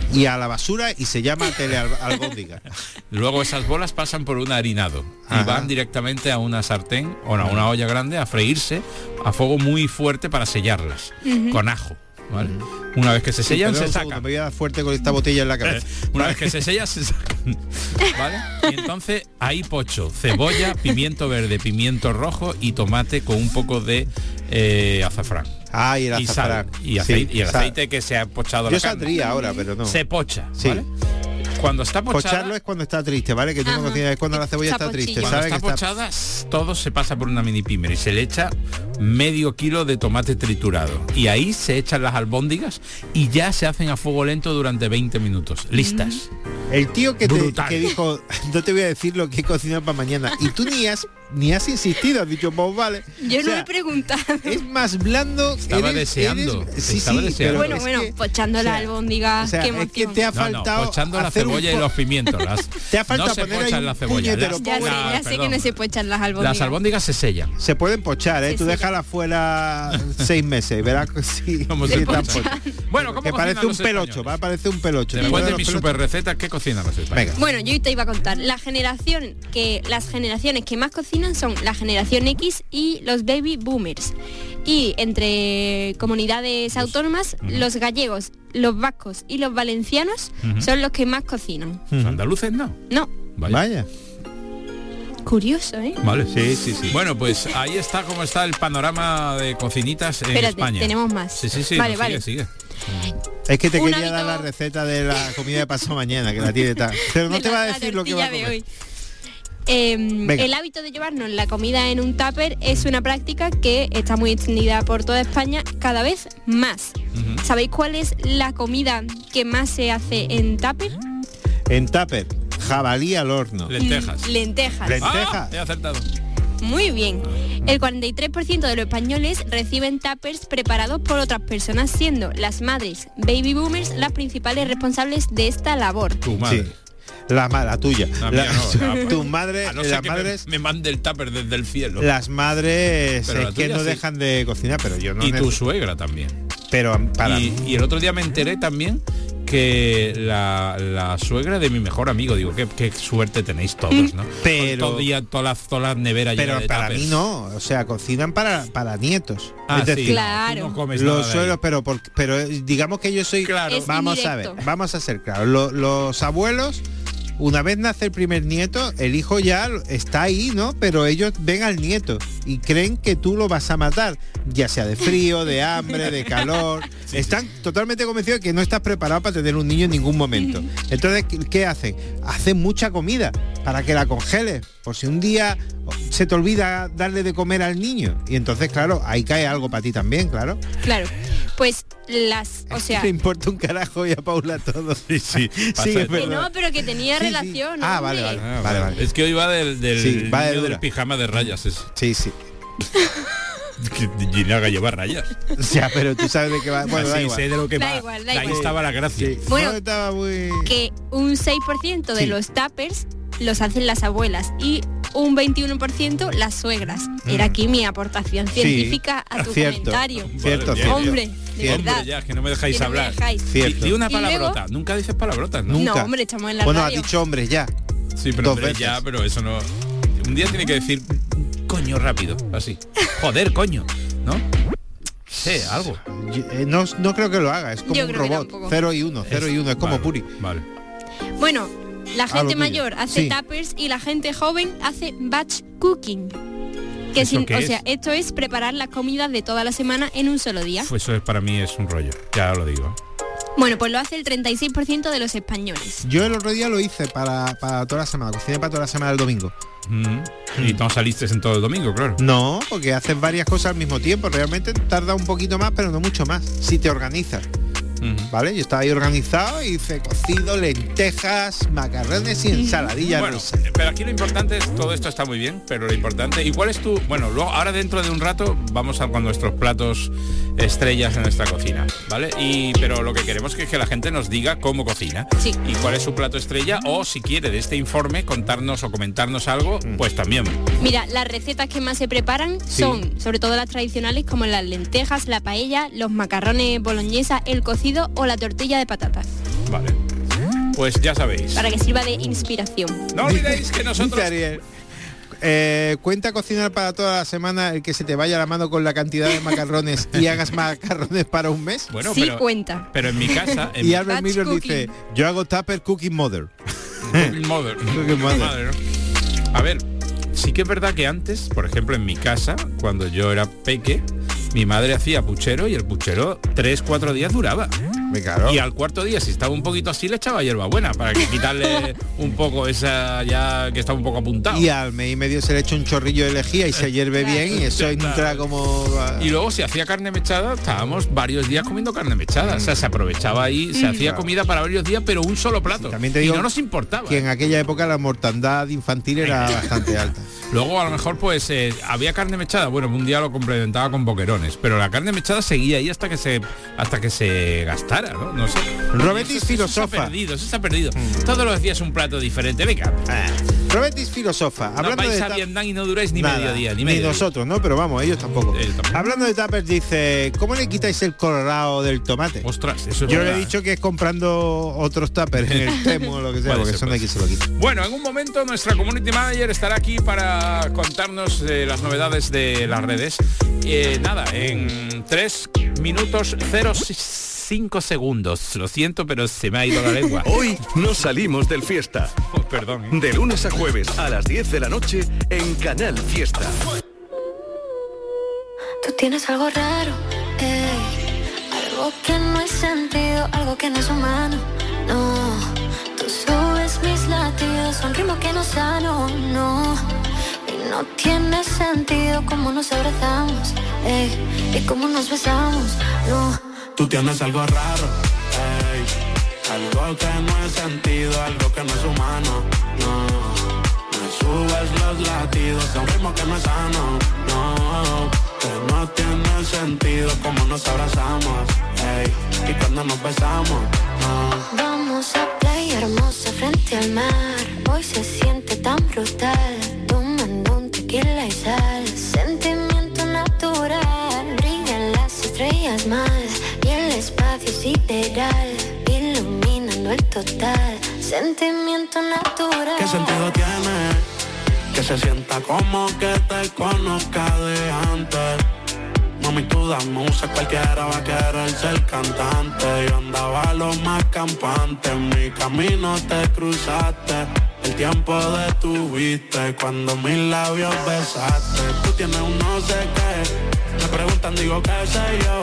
y a la basura y se llama telealbóndiga. Luego esas bolas pasan por un harinado Ajá. y van directamente a una sartén o no, a una olla grande a freírse a fuego muy fuerte para sellarlas, Ujú. con ajo. ¿Vale? Una vez que se Sí, sellan, perdón, se un sacan. segundo, me voy a dar fuerte con esta botella en la cabeza. Una vez que se sellan, se sacan. ¿Vale? Y entonces ahí pocho, cebolla, pimiento verde, pimiento rojo y tomate con un poco de eh, azafrán. Ah, y el Y sal, azafrán. y aceite, Sí, y el sal. aceite que se ha pochado Yo la carne. saldría ahora, pero no. Se pocha, Sí. ¿vale? Cuando está pochada, Pocharlo es cuando está triste, ¿vale? Que tú no Ajá. cocinas, es cuando la cebolla está Chapochillo. triste, cuando ¿sabes? está Que está- pochada, s- todo se pasa por una mini pimer y se le echa medio kilo de tomate triturado. Y ahí se echan las albóndigas y ya se hacen a fuego lento durante veinte minutos. Listas. El tío que, te, Brutal. que dijo, no te voy a decir lo que he cocinado para mañana. Y tú ni has ni has insistido, has dicho, pues vale. Yo O no sea, he preguntado. es más blando. Estaba deseando, eres- sí, estaba sí, deseando. pero Bueno, es bueno, que- pochando o sea, la albóndiga, o sea, qué es que emoción. te ha No, no, faltado pochando la hacer un cebolla y po- los pimientos. Las, Te ha faltado no se poner ahí pochan un la cebolla. puñetero las- Ya sé, la- ya sé que perdón. no se pochan las albóndigas. Las albóndigas se sellan. Se pueden pochar, ¿eh? Sí, Tú sí. déjala fuera seis meses y verás que sí, Cómo sí se están pochan. pochadas. Bueno, ¿cómo Que cocinan parece un los pelocho, españoles? va a parecer un pelocho. ¿te Después acuerdas de los mi pelochos? super receta, ¿qué cocinan los españoles? Venga. Bueno, yo te iba a contar. La generación que las generaciones que más cocinan son la generación X y los baby boomers. Y entre comunidades autónomas, los gallegos, los vascos y los valencianos Ujú. son los que más cocinan. Los andaluces no. No, Vaya. Vaya. curioso, ¿eh? Vale. Sí, sí, sí. Bueno, pues ahí está cómo está el panorama de cocinitas en Espérate, España. tenemos más. Sí, sí, sí. Vale, no, vale. Sigue, sigue. Es que te Un quería dar hábito- la receta de la comida de pasado mañana, que la tiene tal. Pero no De te la- va a la decir lo que va a tortilla de comer. hoy. Eh, Venga. el hábito de llevarnos la comida en un tupper es una práctica que está muy extendida por toda España cada vez más. Ujú. ¿Sabéis cuál es la comida que más se hace en tupper? En tupper, jabalí al horno. Lentejas. Mm, lentejas. Len- Ah, Lenteja. he acertado. Muy bien. El cuarenta y tres por ciento de los españoles reciben tuppers preparados por otras personas, siendo las madres baby boomers las principales responsables de esta labor. Tu madre. Sí. La, ma- la tuya. La La- mía no, la- tu madre, A no ser las que me- madres, me, mande el tupper desde el cielo. las madres Pero es la que tuya no sí. dejan de cocinar, pero yo no. y tu neces- suegra también. Pero para Y, y el otro día me enteré también que la, la suegra de mi mejor amigo, digo, qué, qué suerte tenéis todos, ¿no? Pero- Con todo día, todas las, todas las neveras pero llenas de para tuppers. mí no, o sea, cocinan para para nietos. Ah, es decir, sí. Claro. Tú no comes nada los de suegros, ahí. pero por- pero eh, digamos que yo soy Claro. Es vamos a indirecto. ver, vamos a ser claros. Lo- los abuelos, una vez nace el primer nieto, el hijo ya está ahí, ¿no? Pero ellos ven al nieto y creen que tú lo vas a matar, ya sea de frío, de hambre, de calor. Están totalmente convencidos de que no estás preparado para tener un niño en ningún momento. Entonces, ¿qué- ¿qué hacen? Hacen mucha comida para que la congeles, por si un día se te olvida darle de comer al niño. Y entonces, claro, ahí cae algo para ti también, claro. Claro. Pues las, o sea, Le importa un carajo y a Paula todo. Sí, sí. pasa Sí, de es todo. que no, pero que tenía Sí, sí. relación. Ah, hombre. vale, vale. Ah, Vale, vale. Es que hoy va del, del Sí, va de niño dura. del pijama de rayas. Es, Sí, sí. que Ginaga lleva rayas. Ya, pero tú sabes de qué va. Bueno, da Así igual. sé de lo que Da va. igual, da Ahí igual. estaba la gracia. Sí. Bueno, No, estaba muy... Que un seis por ciento de Sí. los tuppers los hacen las abuelas y un veintiuno por ciento las suegras. Era aquí mi aportación Sí, científica a tu cierto. comentario. Cierto, Vale, cierto. Hombre, de Cierto. verdad. Hombre, ya, que no me dejáis Que no me hablar. dejáis. Cierto. Di, di una Y luego- palabrota. Nunca dices palabrotas, ¿no? Nunca. No, hombre, estamos en la Bueno, has radio. dicho hombres ya. Sí, pero Dos hombre, veces. ya, pero eso no. Un día tiene que decir coño rápido, así. Joder, coño, ¿no? Sí, algo. Yo- eh, No, no creo que lo haga, es como Yo un creo que robot. tampoco. Cero y uno, cero y uno, es como Vale, Puri. Vale. Bueno, la Ah, lo gente tuyo. mayor hace Sí. tuppers y la gente joven hace batch cooking. Que ¿Eso sin- qué o es? sea, esto es preparar las comidas de toda la semana en un solo día. Pues eso es, para mí es un rollo, ya lo digo. Bueno, pues lo hace el treinta y seis por ciento de los españoles. Yo el otro día lo hice para, para toda la semana, cociné para toda la semana del domingo. Mm. Y no saliste en todo el domingo, claro. No, porque haces varias cosas al mismo tiempo, realmente tarda un poquito más, pero no mucho más, si te organizas. Ujú. ¿Vale? Yo estaba ahí organizado y hice cocido, lentejas, macarrones y ensaladilla Bueno, rusa. pero aquí lo importante es, todo esto está muy bien, pero lo importante, ¿y cuál es tu, bueno, luego ahora dentro de un rato vamos a con nuestros platos estrellas en nuestra cocina, ¿vale? Y pero lo que queremos es que la gente nos diga cómo cocina Sí. y cuál es su plato estrella, o si quiere de este informe contarnos o comentarnos algo, pues también. Mira, las recetas que más se preparan Sí. son sobre todo las tradicionales como las lentejas, la paella, los macarrones boloñesa, el cocido o la tortilla de patatas. Vale. Pues ya sabéis. Para que sirva de inspiración. No olvidéis que nosotros... Eh, cuenta cocinar para toda la semana el que se te vaya la mano con la cantidad de macarrones y hagas macarrones para un mes. Bueno, sí pero, cuenta. Pero en mi casa... En y mi... Albert Miller dice, yo hago tupper cooking mother. Cooking mother. Cooking mother. Mother. A ver, sí que es verdad que antes, por ejemplo, en mi casa, cuando yo era peque, mi madre hacía puchero y el puchero tres, cuatro días duraba. Me caro. Y al cuarto día, si estaba un poquito así, le echaba hierbabuena para que quitarle un poco esa ya que estaba un poco apuntado. Y al mes y medio se le echa un chorrillo de lejía y se hierve bien y eso entra como... Y luego si hacía carne mechada, estábamos varios días comiendo carne mechada. Mm. O sea, se aprovechaba ahí, se mm. hacía comida para varios días, pero un solo plato. Sí, también te digo y no nos importaba. Que en aquella época la mortandad infantil era bastante alta. Luego a lo mejor pues eh, había carne mechada, bueno, un día lo complementaba con boquerones, pero la carne mechada seguía ahí hasta que se hasta que se gastara, ¿no? No sé. Robetis filosofa. Eso se ha perdido, eso se ha perdido. Mm. Todos los días un plato diferente, venga. Ah. Robetis filosofa. Hablando no vais de a Vietnam y no duráis ni nada, medio día, ni, ni medio nosotros, día. ¿no? Pero vamos, ellos tampoco. Ellos tampoco. Hablando de tuppers, dice, ¿cómo le quitáis el colorado del tomate? Ostras, eso es Yo verdad. le he dicho que es comprando otros tuppers en el Temu o lo que sea, Puede porque ser, eso no hay puede que se lo quite. Bueno, en un momento nuestra community manager estará aquí para contarnos eh, las novedades de las redes. Eh, nada, en tres minutos cero cinco segundos. Lo siento, pero se me ha ido la lengua. Hoy nos salimos del Fiesta. Oh, perdón. ¿eh? De lunes a jueves a las diez de la noche en Canal Fiesta. Tú tienes algo raro, ey. Algo que no es sentido, algo que no es humano. No, tú subes mis latidos a un ritmo que no es sano, no. Y no tiene sentido cómo nos abrazamos, ey, y cómo nos besamos, no. Tú tienes algo raro, ey, algo que no es sentido, algo que no es humano, no. Me subes los latidos a un ritmo que no es sano, no. Que no tiene sentido como nos abrazamos, ey, y cuando nos besamos, no. Vamos a playa hermosa frente al mar, hoy se siente tan brutal, tomando un tequila y sal, sentimiento natural, brillan las estrellas más. El espacio sideral, iluminando el total, sentimiento natural. ¿Qué sentido tiene? Que se sienta como que te conozca de antes. Mami, tú dame un cualquiera va a querer ser cantante. Yo andaba lo más campante, en mi camino te cruzaste. El tiempo detuviste cuando mis labios besaste. Tú tienes un no sé qué, me preguntan, digo qué sé yo.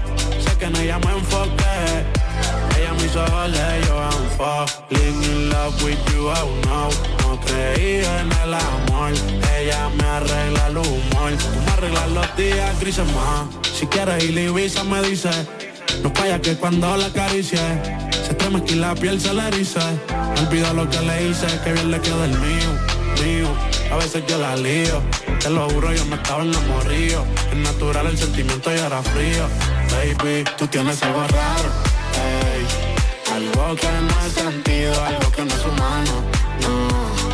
Que en ella me enfoqué, ella me hizo doler, yo I'm falling in love with you, oh no. No creí en el amor, ella me arregla el humor. Tú me arreglas los días grises más. Si quieres ir a Ibiza me dice, no falla que cuando la acaricie se estremezca y la piel se le erice. Me olvido lo que le hice, que bien le queda el mío, mío. A veces yo la lío, te lo juro yo no estaba enamorado. Es natural el sentimiento y era frío. Baby, tú tienes algo raro, ey, algo que no es sentido, algo que no es humano, no.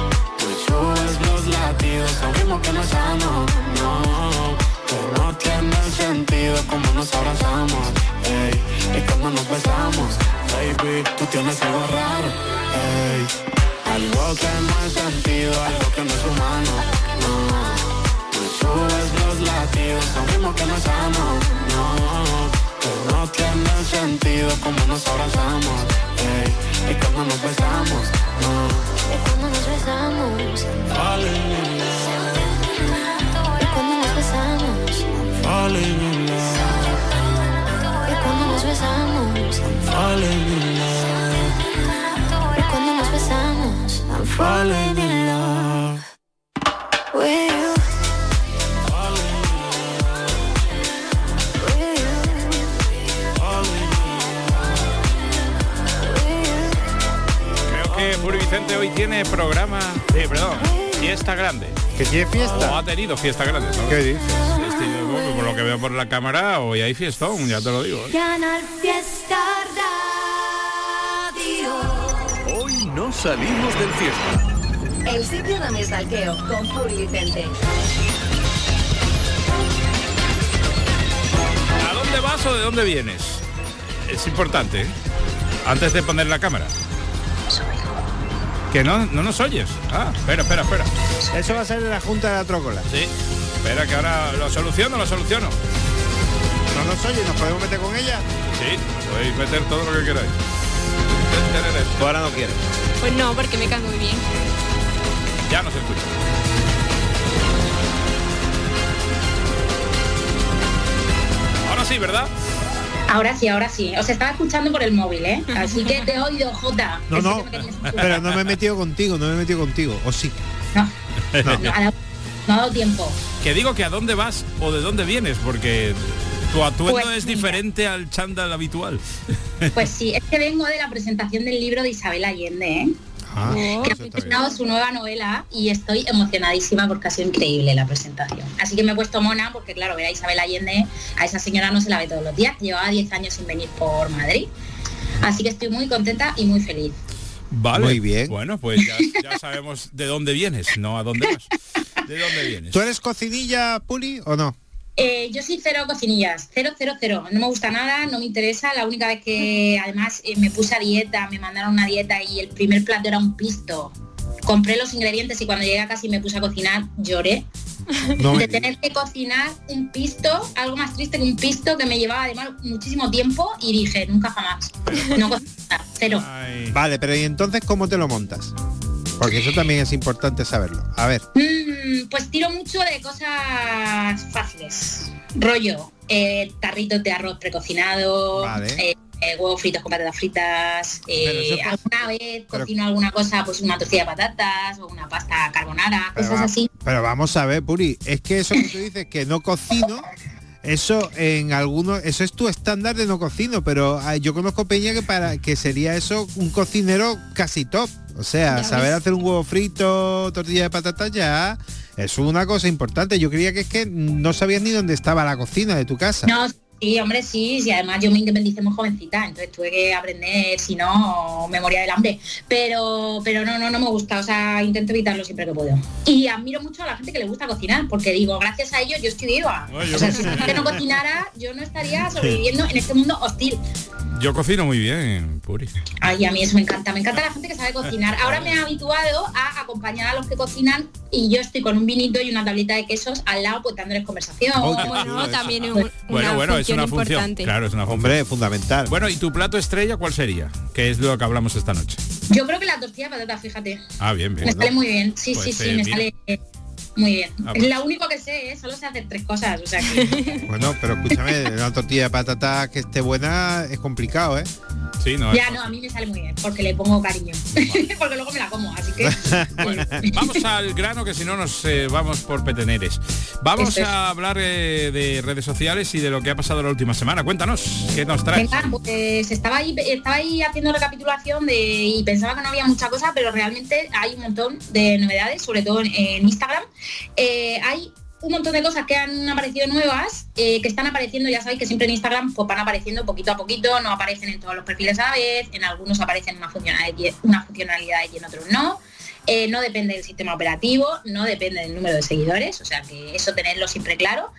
Me subes los latidos a un ritmo que no es sano, no. Que no tiene sentido como nos abrazamos, ey, y cuando nos besamos. Baby, tú tienes algo raro, ey, algo que no es sentido, algo que no es humano, no. Me subes los latidos a un ritmo que no es sano, no. Que no tiene sentido como nos abrazamos, ey, y cuando nos besamos, no. Y cuando nos besamos, falling in love. Y cuando nos besamos, falling in love. Y cuando nos besamos, falling in love. Y cuando nos besamos, I'm falling in love with you. Puri Vicente hoy tiene programa, eh, perdón, fiesta grande. ¿Que tiene fiesta? O ha tenido fiesta grande, ¿no? ¿Qué dices? Este, bueno, por lo que veo por la cámara, hoy hay fiestón, ya te lo digo. ¿eh? Canal Fiesta Radio. Hoy no salimos del Fiesta. El sitio de Mestalqueo con Puri Vicente. ¿A dónde vas o de dónde vienes? Es importante, ¿eh? Antes de poner la cámara. Que no, no nos oyes. Ah, espera, espera, espera. Eso va a ser de la Junta de la Trócola. Sí. Espera que ahora lo soluciono, lo soluciono. ¿No nos oye? ¿Nos podemos meter con ella? Sí, podéis meter todo lo que queráis. Tú ahora no quieres. Pues no, porque me cae muy bien. Ya no se escucha. Ahora sí, ¿verdad? Ahora sí, ahora sí. Os estaba escuchando por el móvil, ¿eh? Así que te he oído, Jota. No, no, pero no me he metido contigo, no me he metido contigo. ¿O sí? No. No. No, ha dado, no ha dado tiempo. Que digo que a dónde vas o de dónde vienes, porque tu atuendo Pues, es mira. diferente al chándal habitual. Pues sí, es que vengo de la presentación del libro de Isabel Allende, ¿eh? Ah, que ha presentado su nueva novela y estoy emocionadísima porque ha sido increíble la presentación. Así que me he puesto mona porque, claro, ver a Isabel Allende, a esa señora no se la ve todos los días, llevaba diez años sin venir por Madrid. Así que estoy muy contenta y muy feliz. Vale. Muy bien. Bueno, pues ya, ya sabemos de dónde vienes, no a dónde vas. ¿De dónde vienes? ¿Tú eres cocinilla, Puli, o no? Eh, yo soy cero cocinillas, cero, cero, cero. No me gusta nada, no me interesa. La única vez que además eh, me puse a dieta, me mandaron una dieta y el primer plato era un pisto. Compré los ingredientes y cuando llegué a casa y me puse a cocinar, lloré. No de tener que cocinar un pisto, algo más triste que un pisto que me llevaba además muchísimo tiempo y dije, nunca jamás. No cocinar, cero. Ay. Vale, pero ¿y entonces cómo te lo montas? Porque eso también es importante saberlo. A ver. Mm, pues tiro mucho de cosas fáciles. Rollo, eh, tarritos de arroz precocinado, Vale. eh, eh, huevos fritos con patatas fritas. eh, Pero eso es- alguna vez pero- cocino alguna cosa, pues una tortilla de patatas o una pasta carbonara, Pero, cosas va- así. pero vamos a ver, Puri, es que eso que tú dices que no cocino, eso en algunos, eso es tu estándar de no cocino, pero ah, yo conozco peña que para que sería eso un cocinero casi top. O sea, Ya saber ves. hacer un huevo frito, tortilla de patatas ya es una cosa importante. Yo creía que es que no sabías ni dónde estaba la cocina de tu casa. No, sí, hombre, sí, sí, además yo me independicé muy jovencita, entonces tuve que aprender, si no, me moría del hambre. Pero, pero no, no, no me gusta, o sea, intento evitarlo siempre que puedo. Y admiro mucho a la gente que le gusta cocinar, porque digo, gracias a ellos yo estoy viva. No, yo o sea, no si sé. la gente no cocinara, yo no estaría sobreviviendo en este mundo hostil. Yo cocino muy bien, Puri. Ay, a mí eso me encanta, me encanta la gente que sabe cocinar. Ahora me he habituado a acompañar a los que cocinan y yo estoy con un vinito y una tableta de quesos al lado, pues dándoles conversación. Oh, qué Bueno, chulo eso. también es un- Bueno, una bueno, es función una función. importante. Claro, es una función. Hombre, fundamental. Bueno, ¿y tu plato estrella cuál sería? Que es lo que hablamos esta noche. Yo creo que la tortilla de patata, fíjate. Ah, bien, bien. Me sale muy bien, sí, Pues, sí, sí, eh, me mira. sale eh, muy bien. Ah, Es pues. lo único que sé, ¿eh? Solo sé hacer tres cosas, o sea que... Bueno, pero escúchame, una tortilla de patata que esté buena es complicado, ¿eh? Sí, no. ya, es- no, a mí me sale muy bien, porque le pongo cariño. Porque luego me la como, así que... Bueno, vamos al grano, que si no nos eh, vamos por peteneres. Vamos Eso es. a hablar eh, de redes sociales y de lo que ha pasado la última semana. Cuéntanos, ¿qué nos traes? Venga, pues estaba ahí, estaba ahí haciendo recapitulación de, y pensaba que no había mucha cosa, pero realmente hay un montón de novedades, sobre todo en, en Instagram. Eh, hay un montón de cosas que han aparecido nuevas, eh, que están apareciendo, ya sabéis que siempre en Instagram pues van apareciendo poquito a poquito, no aparecen en todos los perfiles a la vez, en algunos aparecen una funcionalidad, una funcionalidad y en otros no. Eh, no depende del sistema operativo, no depende del número de seguidores, o sea que eso tenerlo siempre claro.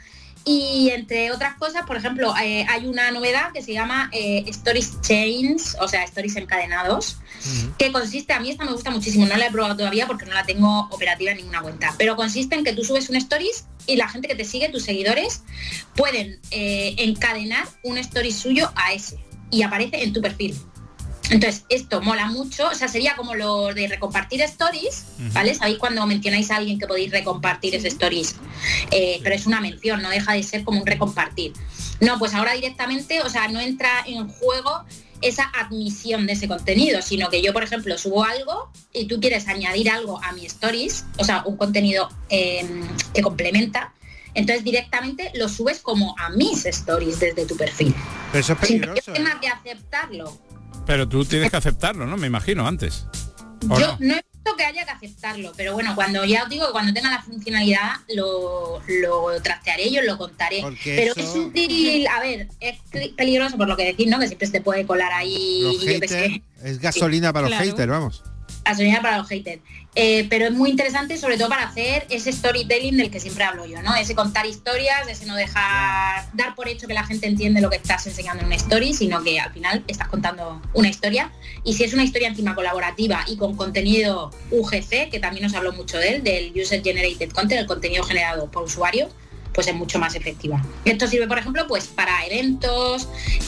Y entre otras cosas, por ejemplo, eh, hay una novedad que se llama eh, Stories Chains, o sea, Stories encadenados, uh-huh. que consiste, a mí esta me gusta muchísimo, no la he probado todavía porque no la tengo operativa en ninguna cuenta, pero consiste en que tú subes un Stories y la gente que te sigue, tus seguidores, pueden eh, encadenar un Stories suyo a ese y aparece en tu perfil. Entonces, esto mola mucho, o sea, sería como lo de recompartir stories, ¿vale? ¿Sabéis cuando mencionáis a alguien que podéis recompartir ese stories? Eh, pero es una mención, no deja de ser como un recompartir. No, pues ahora directamente, o sea, no entra en juego esa admisión de ese contenido, sino que yo, por ejemplo, subo algo y tú quieres añadir algo a mi stories, o sea, un contenido eh, que complementa, entonces directamente lo subes como a mis stories desde tu perfil. Pero eso es peligroso. Sin que tenga que aceptarlo. Pero tú tienes que aceptarlo, ¿no? Me imagino, antes. Yo no? no he visto que haya que aceptarlo, pero bueno, cuando ya os digo que cuando tenga la funcionalidad lo, lo trastearé y os lo contaré. Porque pero eso... es útil, a ver, es peligroso por lo que decís, ¿no? Que siempre se te puede colar ahí, Los yo qué haters, sé. es gasolina para Claro. los haters, vamos. gasolinera para los haters. Eh, pero es muy interesante sobre todo para hacer ese storytelling del que siempre hablo yo, ¿no? Ese contar historias, ese no dejar dar por hecho que la gente entiende lo que estás enseñando en una story, sino que al final estás contando una historia. Y si es una historia encima colaborativa y con contenido U G C, que también os hablo mucho de él, del User Generated Content, el contenido generado por usuario, pues es mucho más efectiva. Esto sirve, por ejemplo, pues para eventos,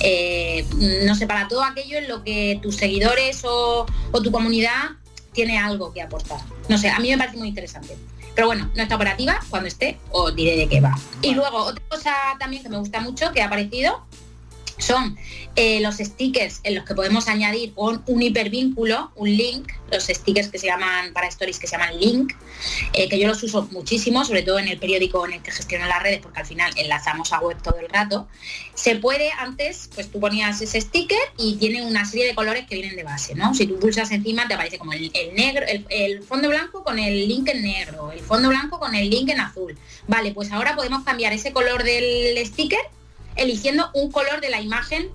eh, no sé, para todo aquello en lo que tus seguidores o, o tu comunidad tiene algo que aportar. No sé, a mí me parece muy interesante. Pero bueno, no está operativa, cuando esté os diré de qué va. Y luego, otra cosa también que me gusta mucho, que ha aparecido, son eh, los stickers en los que podemos añadir un, un hipervínculo, un link, los stickers que se llaman, para stories que se llaman link, eh, que yo los uso muchísimo, sobre todo en el periódico en el que gestiono las redes, porque al final enlazamos a web todo el rato. Se puede, antes, pues tú ponías ese sticker y tiene una serie de colores que vienen de base, ¿no? Si tú pulsas encima te aparece como el, el negro, el, el fondo blanco con el link en negro, el fondo blanco con el link en azul. Vale, pues ahora podemos cambiar ese color del sticker eligiendo un color de la imagen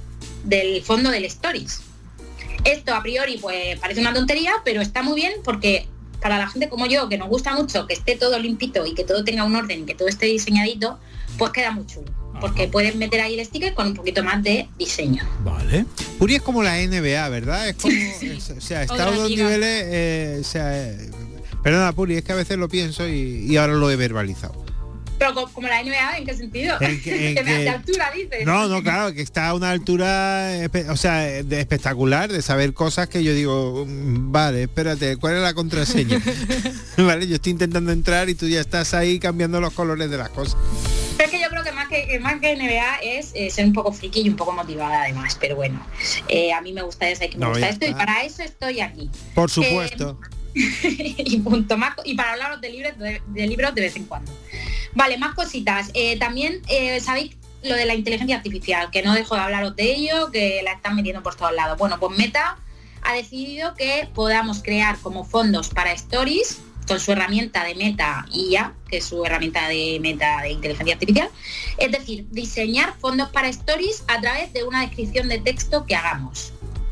del fondo del stories. Esto a priori pues parece una tontería, pero está muy bien porque para la gente como yo, que nos gusta mucho que esté todo limpito y que todo tenga un orden y que todo esté diseñadito, pues queda muy chulo. Porque pueden meter ahí el sticker con un poquito más de diseño. Vale. Puri es como la N B A, ¿verdad? Es como, es, o sea, está a dos niveles, eh, o sea, eh, perdona Puri, es que a veces lo pienso y, y ahora lo he verbalizado. Pero como la N B A, ¿en qué sentido? En que, en de, que, de altura, dices. No, no, claro, que está a una altura, o sea, de espectacular, de saber cosas que yo digo, vale, espérate, ¿cuál es la contraseña? Vale, yo estoy intentando entrar y tú ya estás ahí cambiando los colores de las cosas. Pero es que yo creo que más que, más que N B A es eh, ser un poco friki y un poco motivada además, pero bueno, eh, a mí me gusta, ya sé que me no, gusta esto está. Y para eso estoy aquí. Por supuesto. Eh, y punto más, y para hablaros de libros de, de libros de vez en cuando. Vale, más cositas. Eh, también eh, sabéis lo de la inteligencia artificial, que no dejo de hablaros de ello, que la están metiendo por todos lados. Bueno, pues Meta ha decidido que podamos crear como fondos para stories con su herramienta de Meta I A, que es su herramienta de Meta de inteligencia artificial. Es decir, diseñar fondos para stories a través de una descripción de texto que hagamos.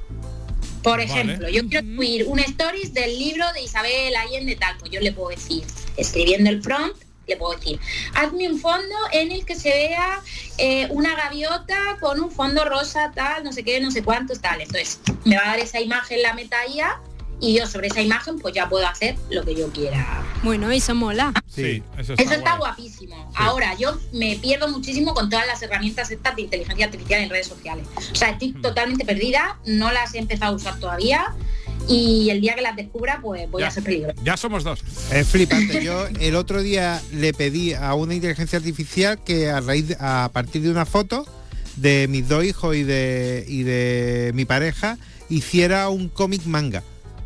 Por ejemplo, vale. Yo quiero subir un stories del libro de Isabel Allende tal, pues yo le puedo decir, escribiendo el prompt, le puedo decir, hazme un fondo en el que se vea eh, una gaviota con un fondo rosa tal, no sé qué, no sé cuántos tal. Entonces me va a dar esa imagen la Meta I A y yo sobre esa imagen pues ya puedo hacer lo que yo quiera. Bueno, eso mola. Sí, eso está, eso está guay. guapísimo. Sí. Ahora, yo me pierdo muchísimo con todas las herramientas estas de inteligencia artificial en redes sociales. O sea, estoy totalmente perdida, no las he empezado a usar todavía. Y el día que las descubra, pues voy ya, a ser peligroso. Ya somos dos. Es flipante. Yo el otro día le pedí a una inteligencia artificial que a raíz de, a partir de una foto de mis dos hijos y de y de mi pareja hiciera un cómic manga.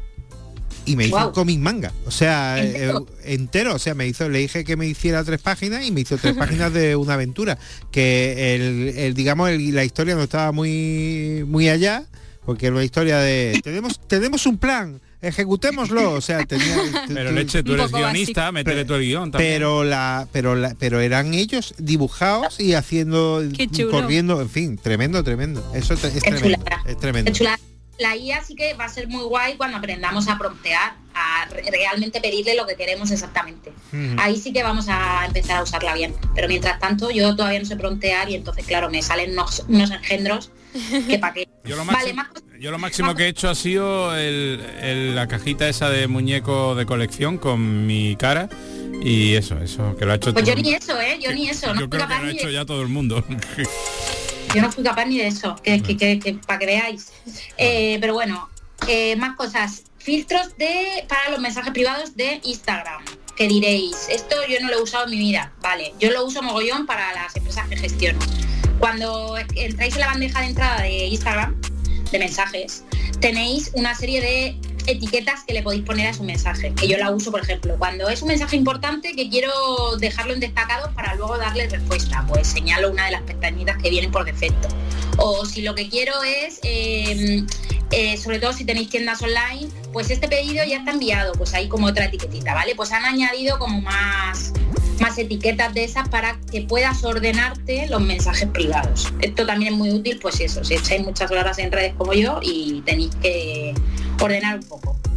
Y me hizo wow. un cómic manga, o sea, ¿Entero? Eh, entero, o sea, me hizo, le dije que me hiciera tres páginas y me hizo tres páginas de una aventura, que el, el digamos el, la historia no estaba muy muy allá, porque era una historia de tenemos tenemos un plan, ejecutémoslo, o sea, tenía, pero leche, tú eres guionista, métele tú el guión también. Pero la pero la pero eran ellos dibujados y haciendo corriendo, en fin, tremendo, tremendo. Eso es, es tremendo, chulada. es tremendo. Es La I A sí que va a ser muy guay cuando aprendamos a promptear, a realmente pedirle lo que queremos exactamente. Uh-huh. Ahí sí que vamos a empezar a usarla bien. Pero mientras tanto yo todavía no sé promptear y entonces claro, me salen unos, unos engendros que para qué. Yo lo máximo, vale, más, yo lo máximo más, que he hecho ha sido el, el, la cajita esa de muñeco de colección con mi cara. Y eso, eso, que lo ha hecho Pues todo. yo ni eso, ¿eh? Yo ni eso. Yo no creo que lo ha hecho de... ya todo el mundo. Yo no fui capaz ni de eso, que, que, que, que para que veáis. Eh, pero bueno, eh, más cosas. Filtros de para los mensajes privados de Instagram. Que diréis, esto yo no lo he usado en mi vida. Vale, yo lo uso mogollón para las empresas que gestiono. Cuando entráis en la bandeja de entrada de Instagram, de mensajes, tenéis una serie de etiquetas que le podéis poner a su mensaje, que yo la uso, por ejemplo, cuando es un mensaje importante que quiero dejarlo en destacado para luego darle respuesta, pues señalo una de las pestañitas que vienen por defecto. O si lo que quiero es, eh, eh, sobre todo si tenéis tiendas online, pues este pedido ya está enviado, pues ahí como otra etiquetita, ¿vale? Pues han añadido como más, más etiquetas de esas para que puedas ordenarte los mensajes privados. Esto también es muy útil, pues eso, si echáis muchas horas en redes como yo y tenéis que ordenar un poco.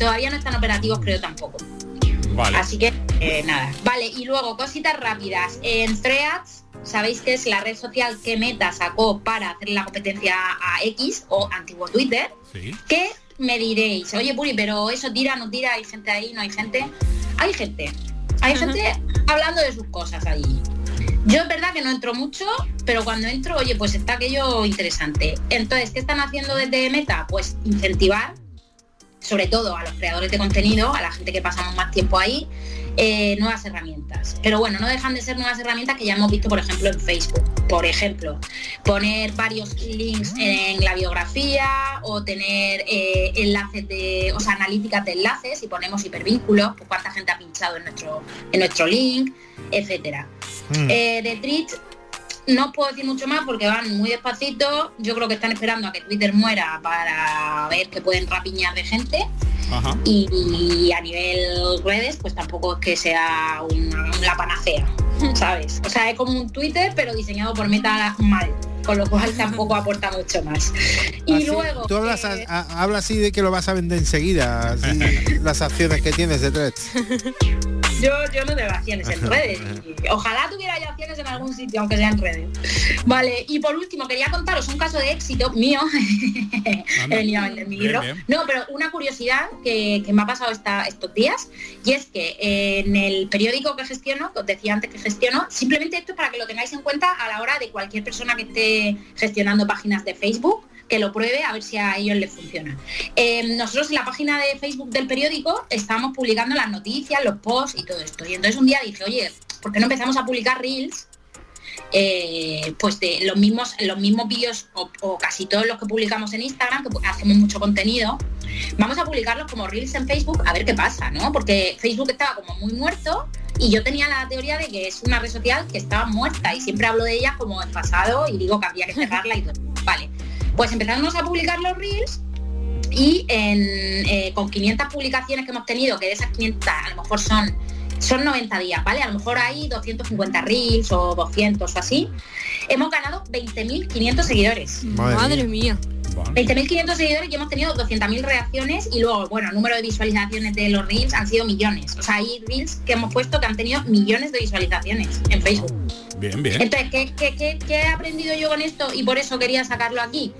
todavía no están operativos, creo tampoco. Vale. Así que eh, nada. Vale, y luego cositas rápidas. En Threads, sabéis que es la red social que Meta sacó para hacer la competencia a X o antiguo Twitter. Sí. Que me diréis, oye Puri, pero eso tira, no tira, hay gente ahí, no hay gente. Hay gente. Hay Ajá. gente hablando de sus cosas allí. Yo es verdad que no entro mucho, pero cuando entro, oye, pues está aquello interesante. Entonces, ¿qué están haciendo desde Meta? Pues incentivar, sobre todo a los creadores de contenido, a la gente que pasamos más tiempo ahí, eh, nuevas herramientas. Pero bueno, no dejan de ser nuevas herramientas que ya hemos visto, por ejemplo, en Facebook. Por ejemplo, poner varios links en la biografía o tener eh, enlaces de, o sea, analíticas de enlaces, si ponemos hipervínculos, pues cuánta gente ha pinchado en nuestro, en nuestro link, etcétera. Mm. Eh, de Twitch no os puedo decir mucho más porque van muy despacito. Yo creo que están esperando a que Twitter muera para ver que pueden rapiñar de gente. Ajá. Y, y a nivel redes, pues tampoco es que sea una, una panacea, ¿sabes? O sea, es como un Twitter, pero diseñado por Meta mal, con lo cual tampoco aporta mucho más. Y así, luego... Tú hablas, eh, a, a, hablas así de que lo vas a vender enseguida, así, las acciones que tienes de Threads. Yo, yo no tengo acciones en redes. Y ojalá tuviera ya acciones en algún sitio, aunque sea en redes. Vale, y por último, quería contaros un caso de éxito mío. He venido a vender mi libro. Bien, bien. No, pero una curiosidad que, que me ha pasado esta, estos días, y es que en el periódico que gestiono, que os decía antes que gestiono, simplemente esto es para que lo tengáis en cuenta a la hora de cualquier persona que esté gestionando páginas de Facebook, que lo pruebe a ver si a ellos les funciona. Eh, nosotros en la página de Facebook del periódico estábamos publicando las noticias, los posts y todo esto. Y entonces un día dije, oye, ¿por qué no empezamos a publicar reels? Eh, pues de los mismos, los mismos vídeos o, o casi todos los que publicamos en Instagram, que hacemos mucho contenido, vamos a publicarlos como reels en Facebook a ver qué pasa, ¿no? Porque Facebook estaba como muy muerto y yo tenía la teoría de que es una red social que estaba muerta y siempre hablo de ella como en pasado y digo que había que cerrarla y todo. Vale. Pues empezamos a publicar los reels y en, eh, con quinientas publicaciones que hemos tenido, que de esas quinientas a lo mejor son, son noventa días, ¿vale? A lo mejor hay doscientos cincuenta reels o doscientos o así. Hemos ganado veinte mil quinientos seguidores. Madre, Madre mía. mía. veinte mil quinientos seguidores y hemos tenido doscientas mil reacciones y luego, bueno, el número de visualizaciones de los reels han sido millones. O sea, hay reels que hemos puesto que han tenido millones de visualizaciones en Facebook. Bien, bien. Entonces, ¿qué, qué, qué, qué he aprendido yo con esto? Y por eso quería sacarlo aquí.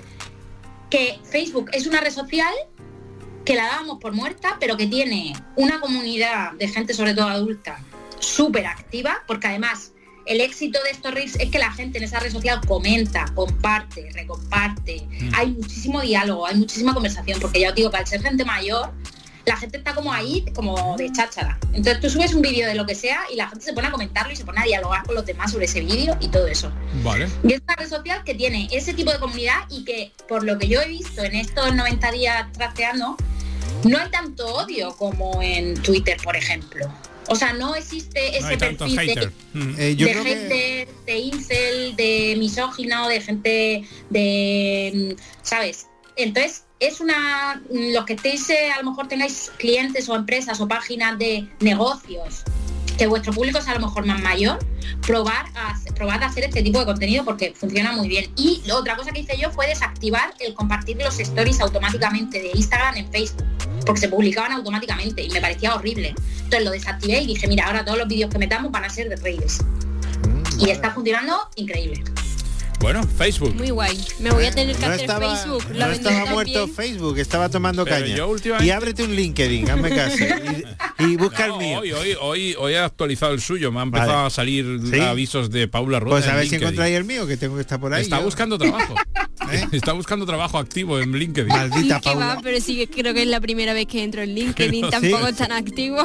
Que Facebook es una red social que la dábamos por muerta, pero que tiene una comunidad de gente, sobre todo adulta, súper activa, porque además el éxito de estos reels es que la gente en esa red social comenta, comparte, recomparte. Mm. Hay muchísimo diálogo, hay muchísima conversación, porque ya os digo que al ser gente mayor, la gente está como ahí, como de cháchara. Entonces tú subes un vídeo de lo que sea y la gente se pone a comentarlo y se pone a dialogar con los demás sobre ese vídeo y todo eso. Vale. Y es una red social que tiene ese tipo de comunidad y que, por lo que yo he visto en estos noventa días trasteando, no hay tanto odio como en Twitter, por ejemplo. O sea, no existe ese no perfil de, mm. eh, de gente, que... de incel, de misógino, de gente de... ¿sabes? Entonces, es una... Los que estéis, eh, a lo mejor tengáis clientes o empresas o páginas de negocios, que vuestro público sea a lo mejor más mayor, probar a, probar a hacer este tipo de contenido porque funciona muy bien. Y otra cosa que hice yo fue desactivar el compartir los stories automáticamente de Instagram en Facebook, porque se publicaban automáticamente y me parecía horrible. Entonces lo desactivé y dije, mira, ahora todos los vídeos que metamos van a ser de reels. Mm, y está funcionando increíble. Bueno, Facebook. Muy guay. Me voy a tener que no hacer estaba, Facebook. No estaba muerto Facebook, estaba tomando Pero caña. Últimamente... Y ábrete un LinkedIn, hazme caso. Y, y busca no, el mío. Hoy, hoy, hoy, hoy he actualizado el suyo. Me han empezado vale. a salir ¿Sí? avisos de Paula Rueda. Pues a ver si encontráis el mío, que tengo que estar por ahí. Está yo. buscando trabajo. ¿Eh? Está buscando trabajo activo en LinkedIn. Maldita ¿Qué Paula. va? Pero sí que creo que es la primera vez que entro en LinkedIn. Tampoco es tan activo.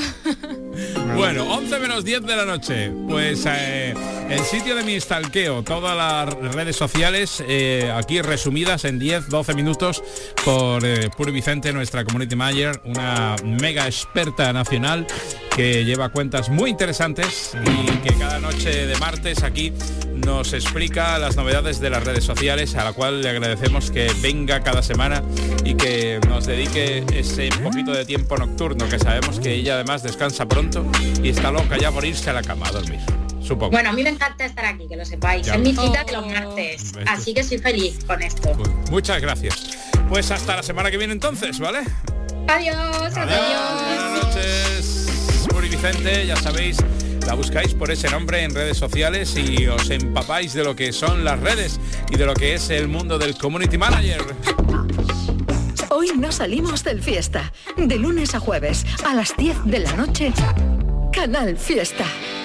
Bueno, once menos diez de la noche. Pues eh, el sitio de mi stalkeo, todas las redes sociales, eh, aquí resumidas en diez doce minutos por eh, Puri Vicente, nuestra community manager, una mega experta nacional que lleva cuentas muy interesantes y que cada noche de martes aquí nos explica las novedades de las redes sociales, a la cual le agradecemos que venga cada semana y que nos dedique ese poquito de tiempo nocturno, que sabemos que ella además descansa pronto y está loca ya por irse a la cama a dormir. Supongo. Bueno, a mí me encanta estar aquí, que lo sepáis. Ya. Es mi cita de los martes, oh, así que soy feliz con esto. Pues muchas gracias. Pues hasta la semana que viene entonces, ¿vale? Adiós. Adiós. Buenas noches. Muri Vicente, ya sabéis, la buscáis por ese nombre en redes sociales y os empapáis de lo que son las redes y de lo que es el mundo del community manager. Hoy no salimos del Fiesta. De lunes a jueves, a las diez de la noche, Canal Fiesta.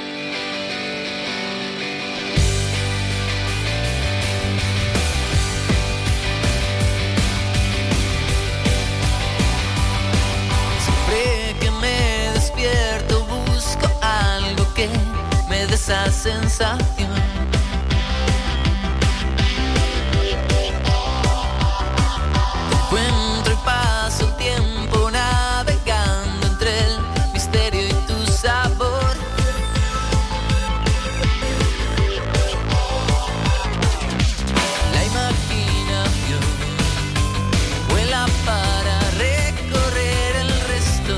Siempre que me despierto busco algo que me dé esa sensación. Encuentro y paso tiempo navegando entre el misterio y tu sabor. La imaginación vuela para recorrer el resto.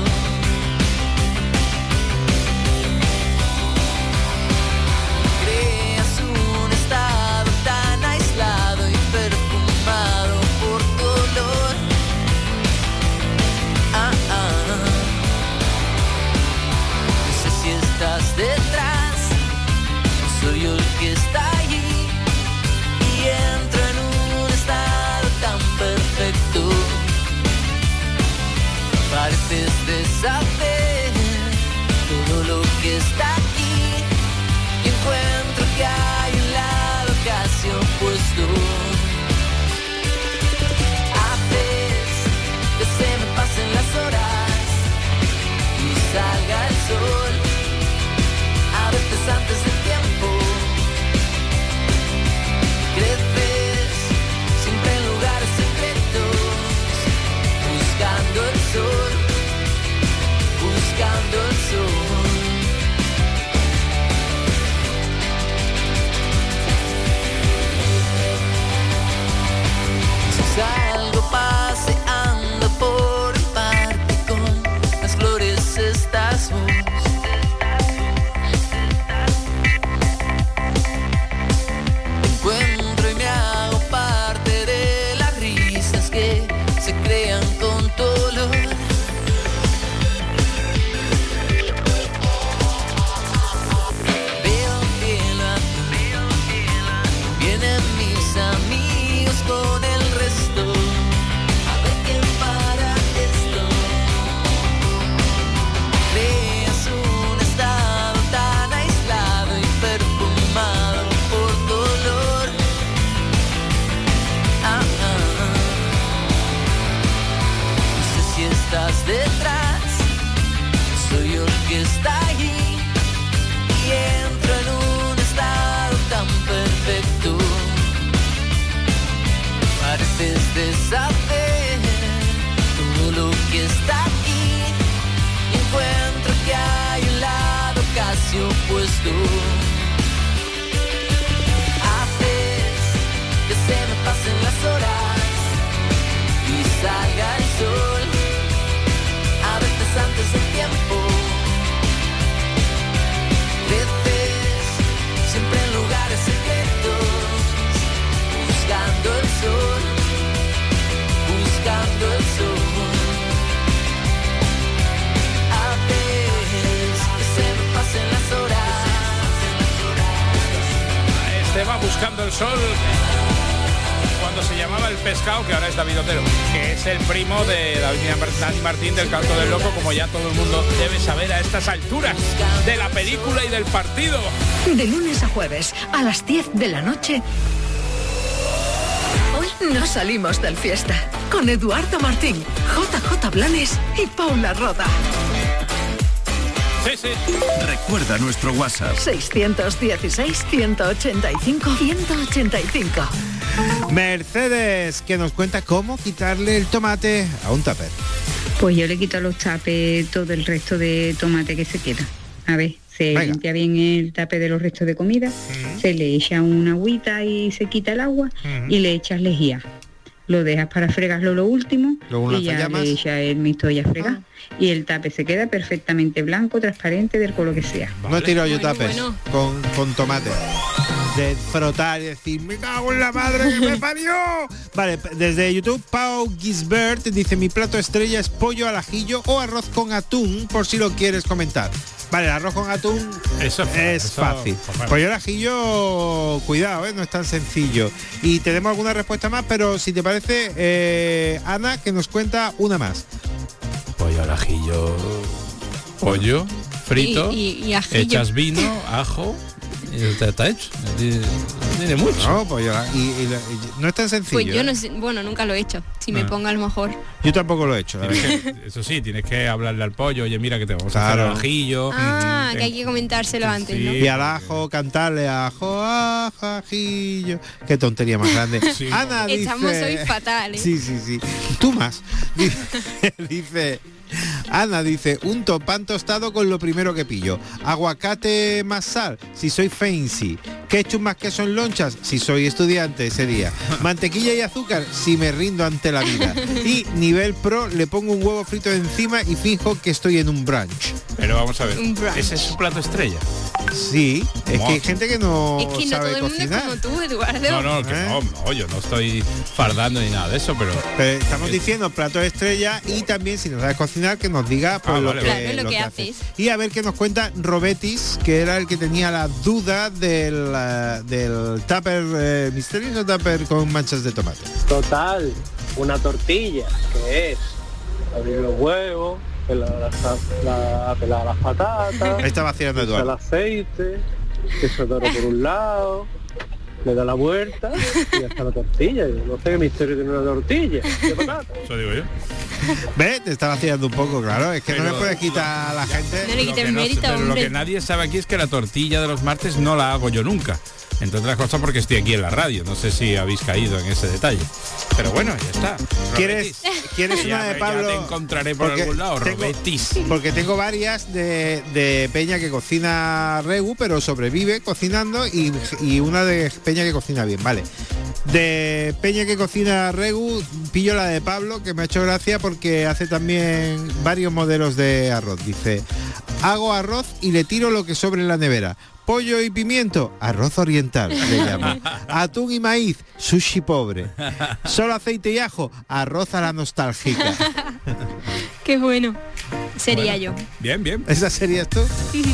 Creas un estado tan aislado y perfumado por tu olor. Ah, ah. No sé si estás detrás, no soy yo el que está allí. Y entro en un estado tan perfecto. Pareces deshacer todo lo que está aquí. Y encuentro que hay un lado casi opuesto. Haces que se me pasen las horas y salga el sol. A veces antes del tiempo. Creces siempre en lugares secretos, buscando el sol, buscando el sol. Si salgo paseando por el parque con las flores, estás vos. Encuentro y me hago parte de las risas que se crean con tu olor. Veo un cielo azul, vienen mis amigos con el resto. A ver quién para esto. Creas un estado tan aislado y perfumado por tu olor. Ah, ah. No sé si estás detrás, soy yo el que está allí. Y entro en un estado tan perfecto. Pareces deshacer todo lo que está aquí. Y encuentro que hay un lado casi opuesto. Haces que se me pasen las horas y salga el sol. A veces antes del tiempo. Creces siempre en lugares secretos, buscando el sol, buscando el sol. Haces que se me pasen las horas. Este va buscando el sol cuando se llamaba El Pescado, que ahora es David Otero, que es el primo de David Dani Martín del Canto del Loco, como ya todo el mundo debe saber a estas alturas de la película y del partido. De lunes a jueves, a las diez de la noche, Hoy no salimos del Fiesta. Con Eduardo Martín, J J Blanes y Paula Roda. Sí, sí. Recuerda nuestro WhatsApp. seiscientos dieciséis, ciento ochenta y cinco, ciento ochenta y cinco. Mercedes, que nos cuenta cómo quitarle el tomate a un tupper. Pues yo le quito a los tapes todo el resto de tomate que se queda. A ver, se Venga. limpia bien el tape de los restos de comida, uh-huh. se le echa una agüita y se quita el agua, uh-huh. y le echas lejía. Lo dejas para fregarlo lo último y ya le echas el mixto y a fregar. Ah. Y el tape se queda perfectamente blanco, transparente, del color que sea. Vale. No he tirado yo tapes bueno. con, con tomate. de frotar y decir, me cago en la madre que me parió. Vale, desde YouTube, Pau Gisbert dice, mi plato estrella es pollo al ajillo o arroz con atún, por si lo quieres comentar. Vale, el arroz con atún eso, es eso, fácil. bueno. Pollo al ajillo, cuidado, ¿eh? No es tan sencillo. Y tenemos alguna respuesta más, pero si te parece, eh, Ana, que nos cuenta una más. Pollo al ajillo, pollo frito, y, y, y ajillo. echas vino, ajo, y está, está hecho. No tiene mucho. No, pollo, y, y, y, no es tan sencillo. Pues yo ¿eh? no sé, bueno, nunca lo he hecho. Si Ah. me pongo a lo mejor. Yo tampoco lo he hecho. La Tienes que, eso sí, tienes que hablarle al pollo, oye, mira que te vamos Claro. a hacer el ajillo. Ah, Mm, que hay que comentárselo antes, ¿no? Y al ajo, cantarle ajo, ajo, ajillo. Qué tontería más grande. Sí. Ana dice... Estamos hoy fatal, ¿eh? Sí, sí, sí. Tú más. Dice, dice Ana dice, un pan tostado con lo primero que pillo. Aguacate más sal, si soy fancy. Ketchup más queso en lonchas, si soy estudiante ese día. Mantequilla y azúcar, si me rindo ante la vida. Y nivel pro, le pongo un huevo frito encima y fijo que estoy en un brunch. Pero vamos a ver, Un brunch. ese es su plato estrella. Sí, es que hay gente que no Es que no sabe todo el mundo es cocinar. como tú, Eduardo. No, no, que ¿Eh? no, no, yo no estoy fardando ni nada de eso, pero... Pero estamos diciendo plato estrella y también si no sabes cocinar que nos diga pues, Ah, lo, vale, que, vale. Claro, lo que hace. haces. Y a ver qué nos cuenta Robetis, que era el que tenía la duda del, uh, del tupper, eh, misterioso tupper con manchas de tomate. Total, una tortilla, que es abrir los huevos, pelar las, la, pelar las patatas, Ahí estaba haciendo echar el Eduardo. aceite, queso toro por un lado, le da la vuelta y ya está la tortilla. Yo no sé qué misterio tiene una tortilla de patata. Eso digo yo. ¿Ves? Te estaba haciendo un poco, claro. Es que no Pero- le puedes quitar a la gente. No le Lo quites que el no- mérito, pero lo hombre. que nadie sabe aquí es que la tortilla de los martes no la hago yo nunca. Entre otras cosas porque estoy aquí en la radio. No sé si habéis caído en ese detalle. Pero bueno, ya está. ¿Quieres, ¿quieres Ya una de me- Pablo? Ya te encontraré por Porque algún lado, tengo- Robetis. Porque tengo varias de, de Peña que cocina regu, pero sobrevive cocinando, y, y una de Peña que cocina bien, vale. De Peña que cocina regu, pillo la de Pablo, que me ha hecho gracia porque hace también varios modelos de arroz. Dice, hago arroz y le tiro lo que sobre en la nevera. Pollo y pimiento, arroz oriental, le llama. Atún y maíz, sushi pobre. Solo aceite y ajo, arroz a la nostálgica. Qué bueno. Sería Bueno, yo. Bien, bien. ¿Esa serías tú?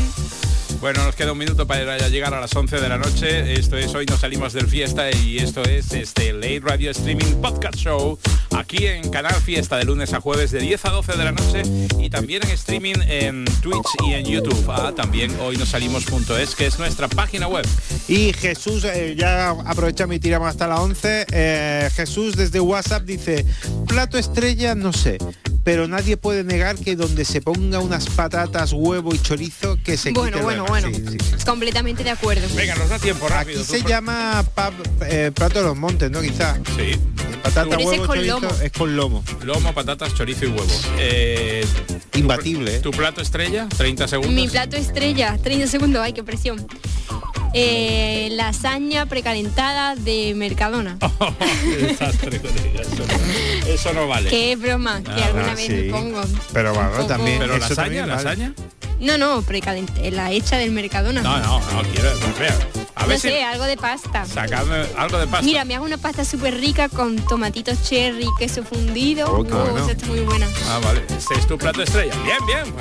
Bueno, nos queda un minuto para llegar a las once de la noche. Esto es Hoy Nos Salimos del Fiesta y esto es este Late Radio Streaming Podcast Show aquí en Canal Fiesta de lunes a jueves de diez a doce de la noche y también en streaming en Twitch y en YouTube. Ah, también hoy nos salimos punto es, que es nuestra página web. Y Jesús, eh, ya aprovechamos y tiramos hasta las once. Eh, Jesús desde WhatsApp dice, plato estrella no sé, pero nadie puede negar que donde se ponga unas patatas, huevo y chorizo, que se Bueno, quite bueno, lo bueno. demás. Sí, sí, sí. Completamente de acuerdo. Venga, nos da tiempo rápido. Aquí tú se por- llama pap- eh, plato de los montes, ¿no? Quizás. Sí. Patata, Pero ese huevo, es con chorizo, lomo. es con lomo. Lomo, patatas, chorizo y huevo. Eh, Imbatible, ¿eh? ¿Tu plato estrella? treinta segundos. Mi plato estrella, treinta segundos, ay, qué presión. Eh, lasaña precalentada de Mercadona. Qué desastre con ella, eso, no, eso no vale. Qué broma, que Ah, alguna ah, vez sí. me pongo. Pero bueno, Un poco- también. Pero eso lasaña, también vale. lasaña. No, no, precalentada, la hecha del Mercadona. No, no, no quiero. No, vea. A ver No si sé, algo de pasta. sacadme algo de pasta. Mira, me hago una pasta súper rica con tomatitos cherry, queso fundido. Oh, qué Oh, bueno. esa está muy buena. Ah, vale. Este es tu plato estrella. Bien, bien.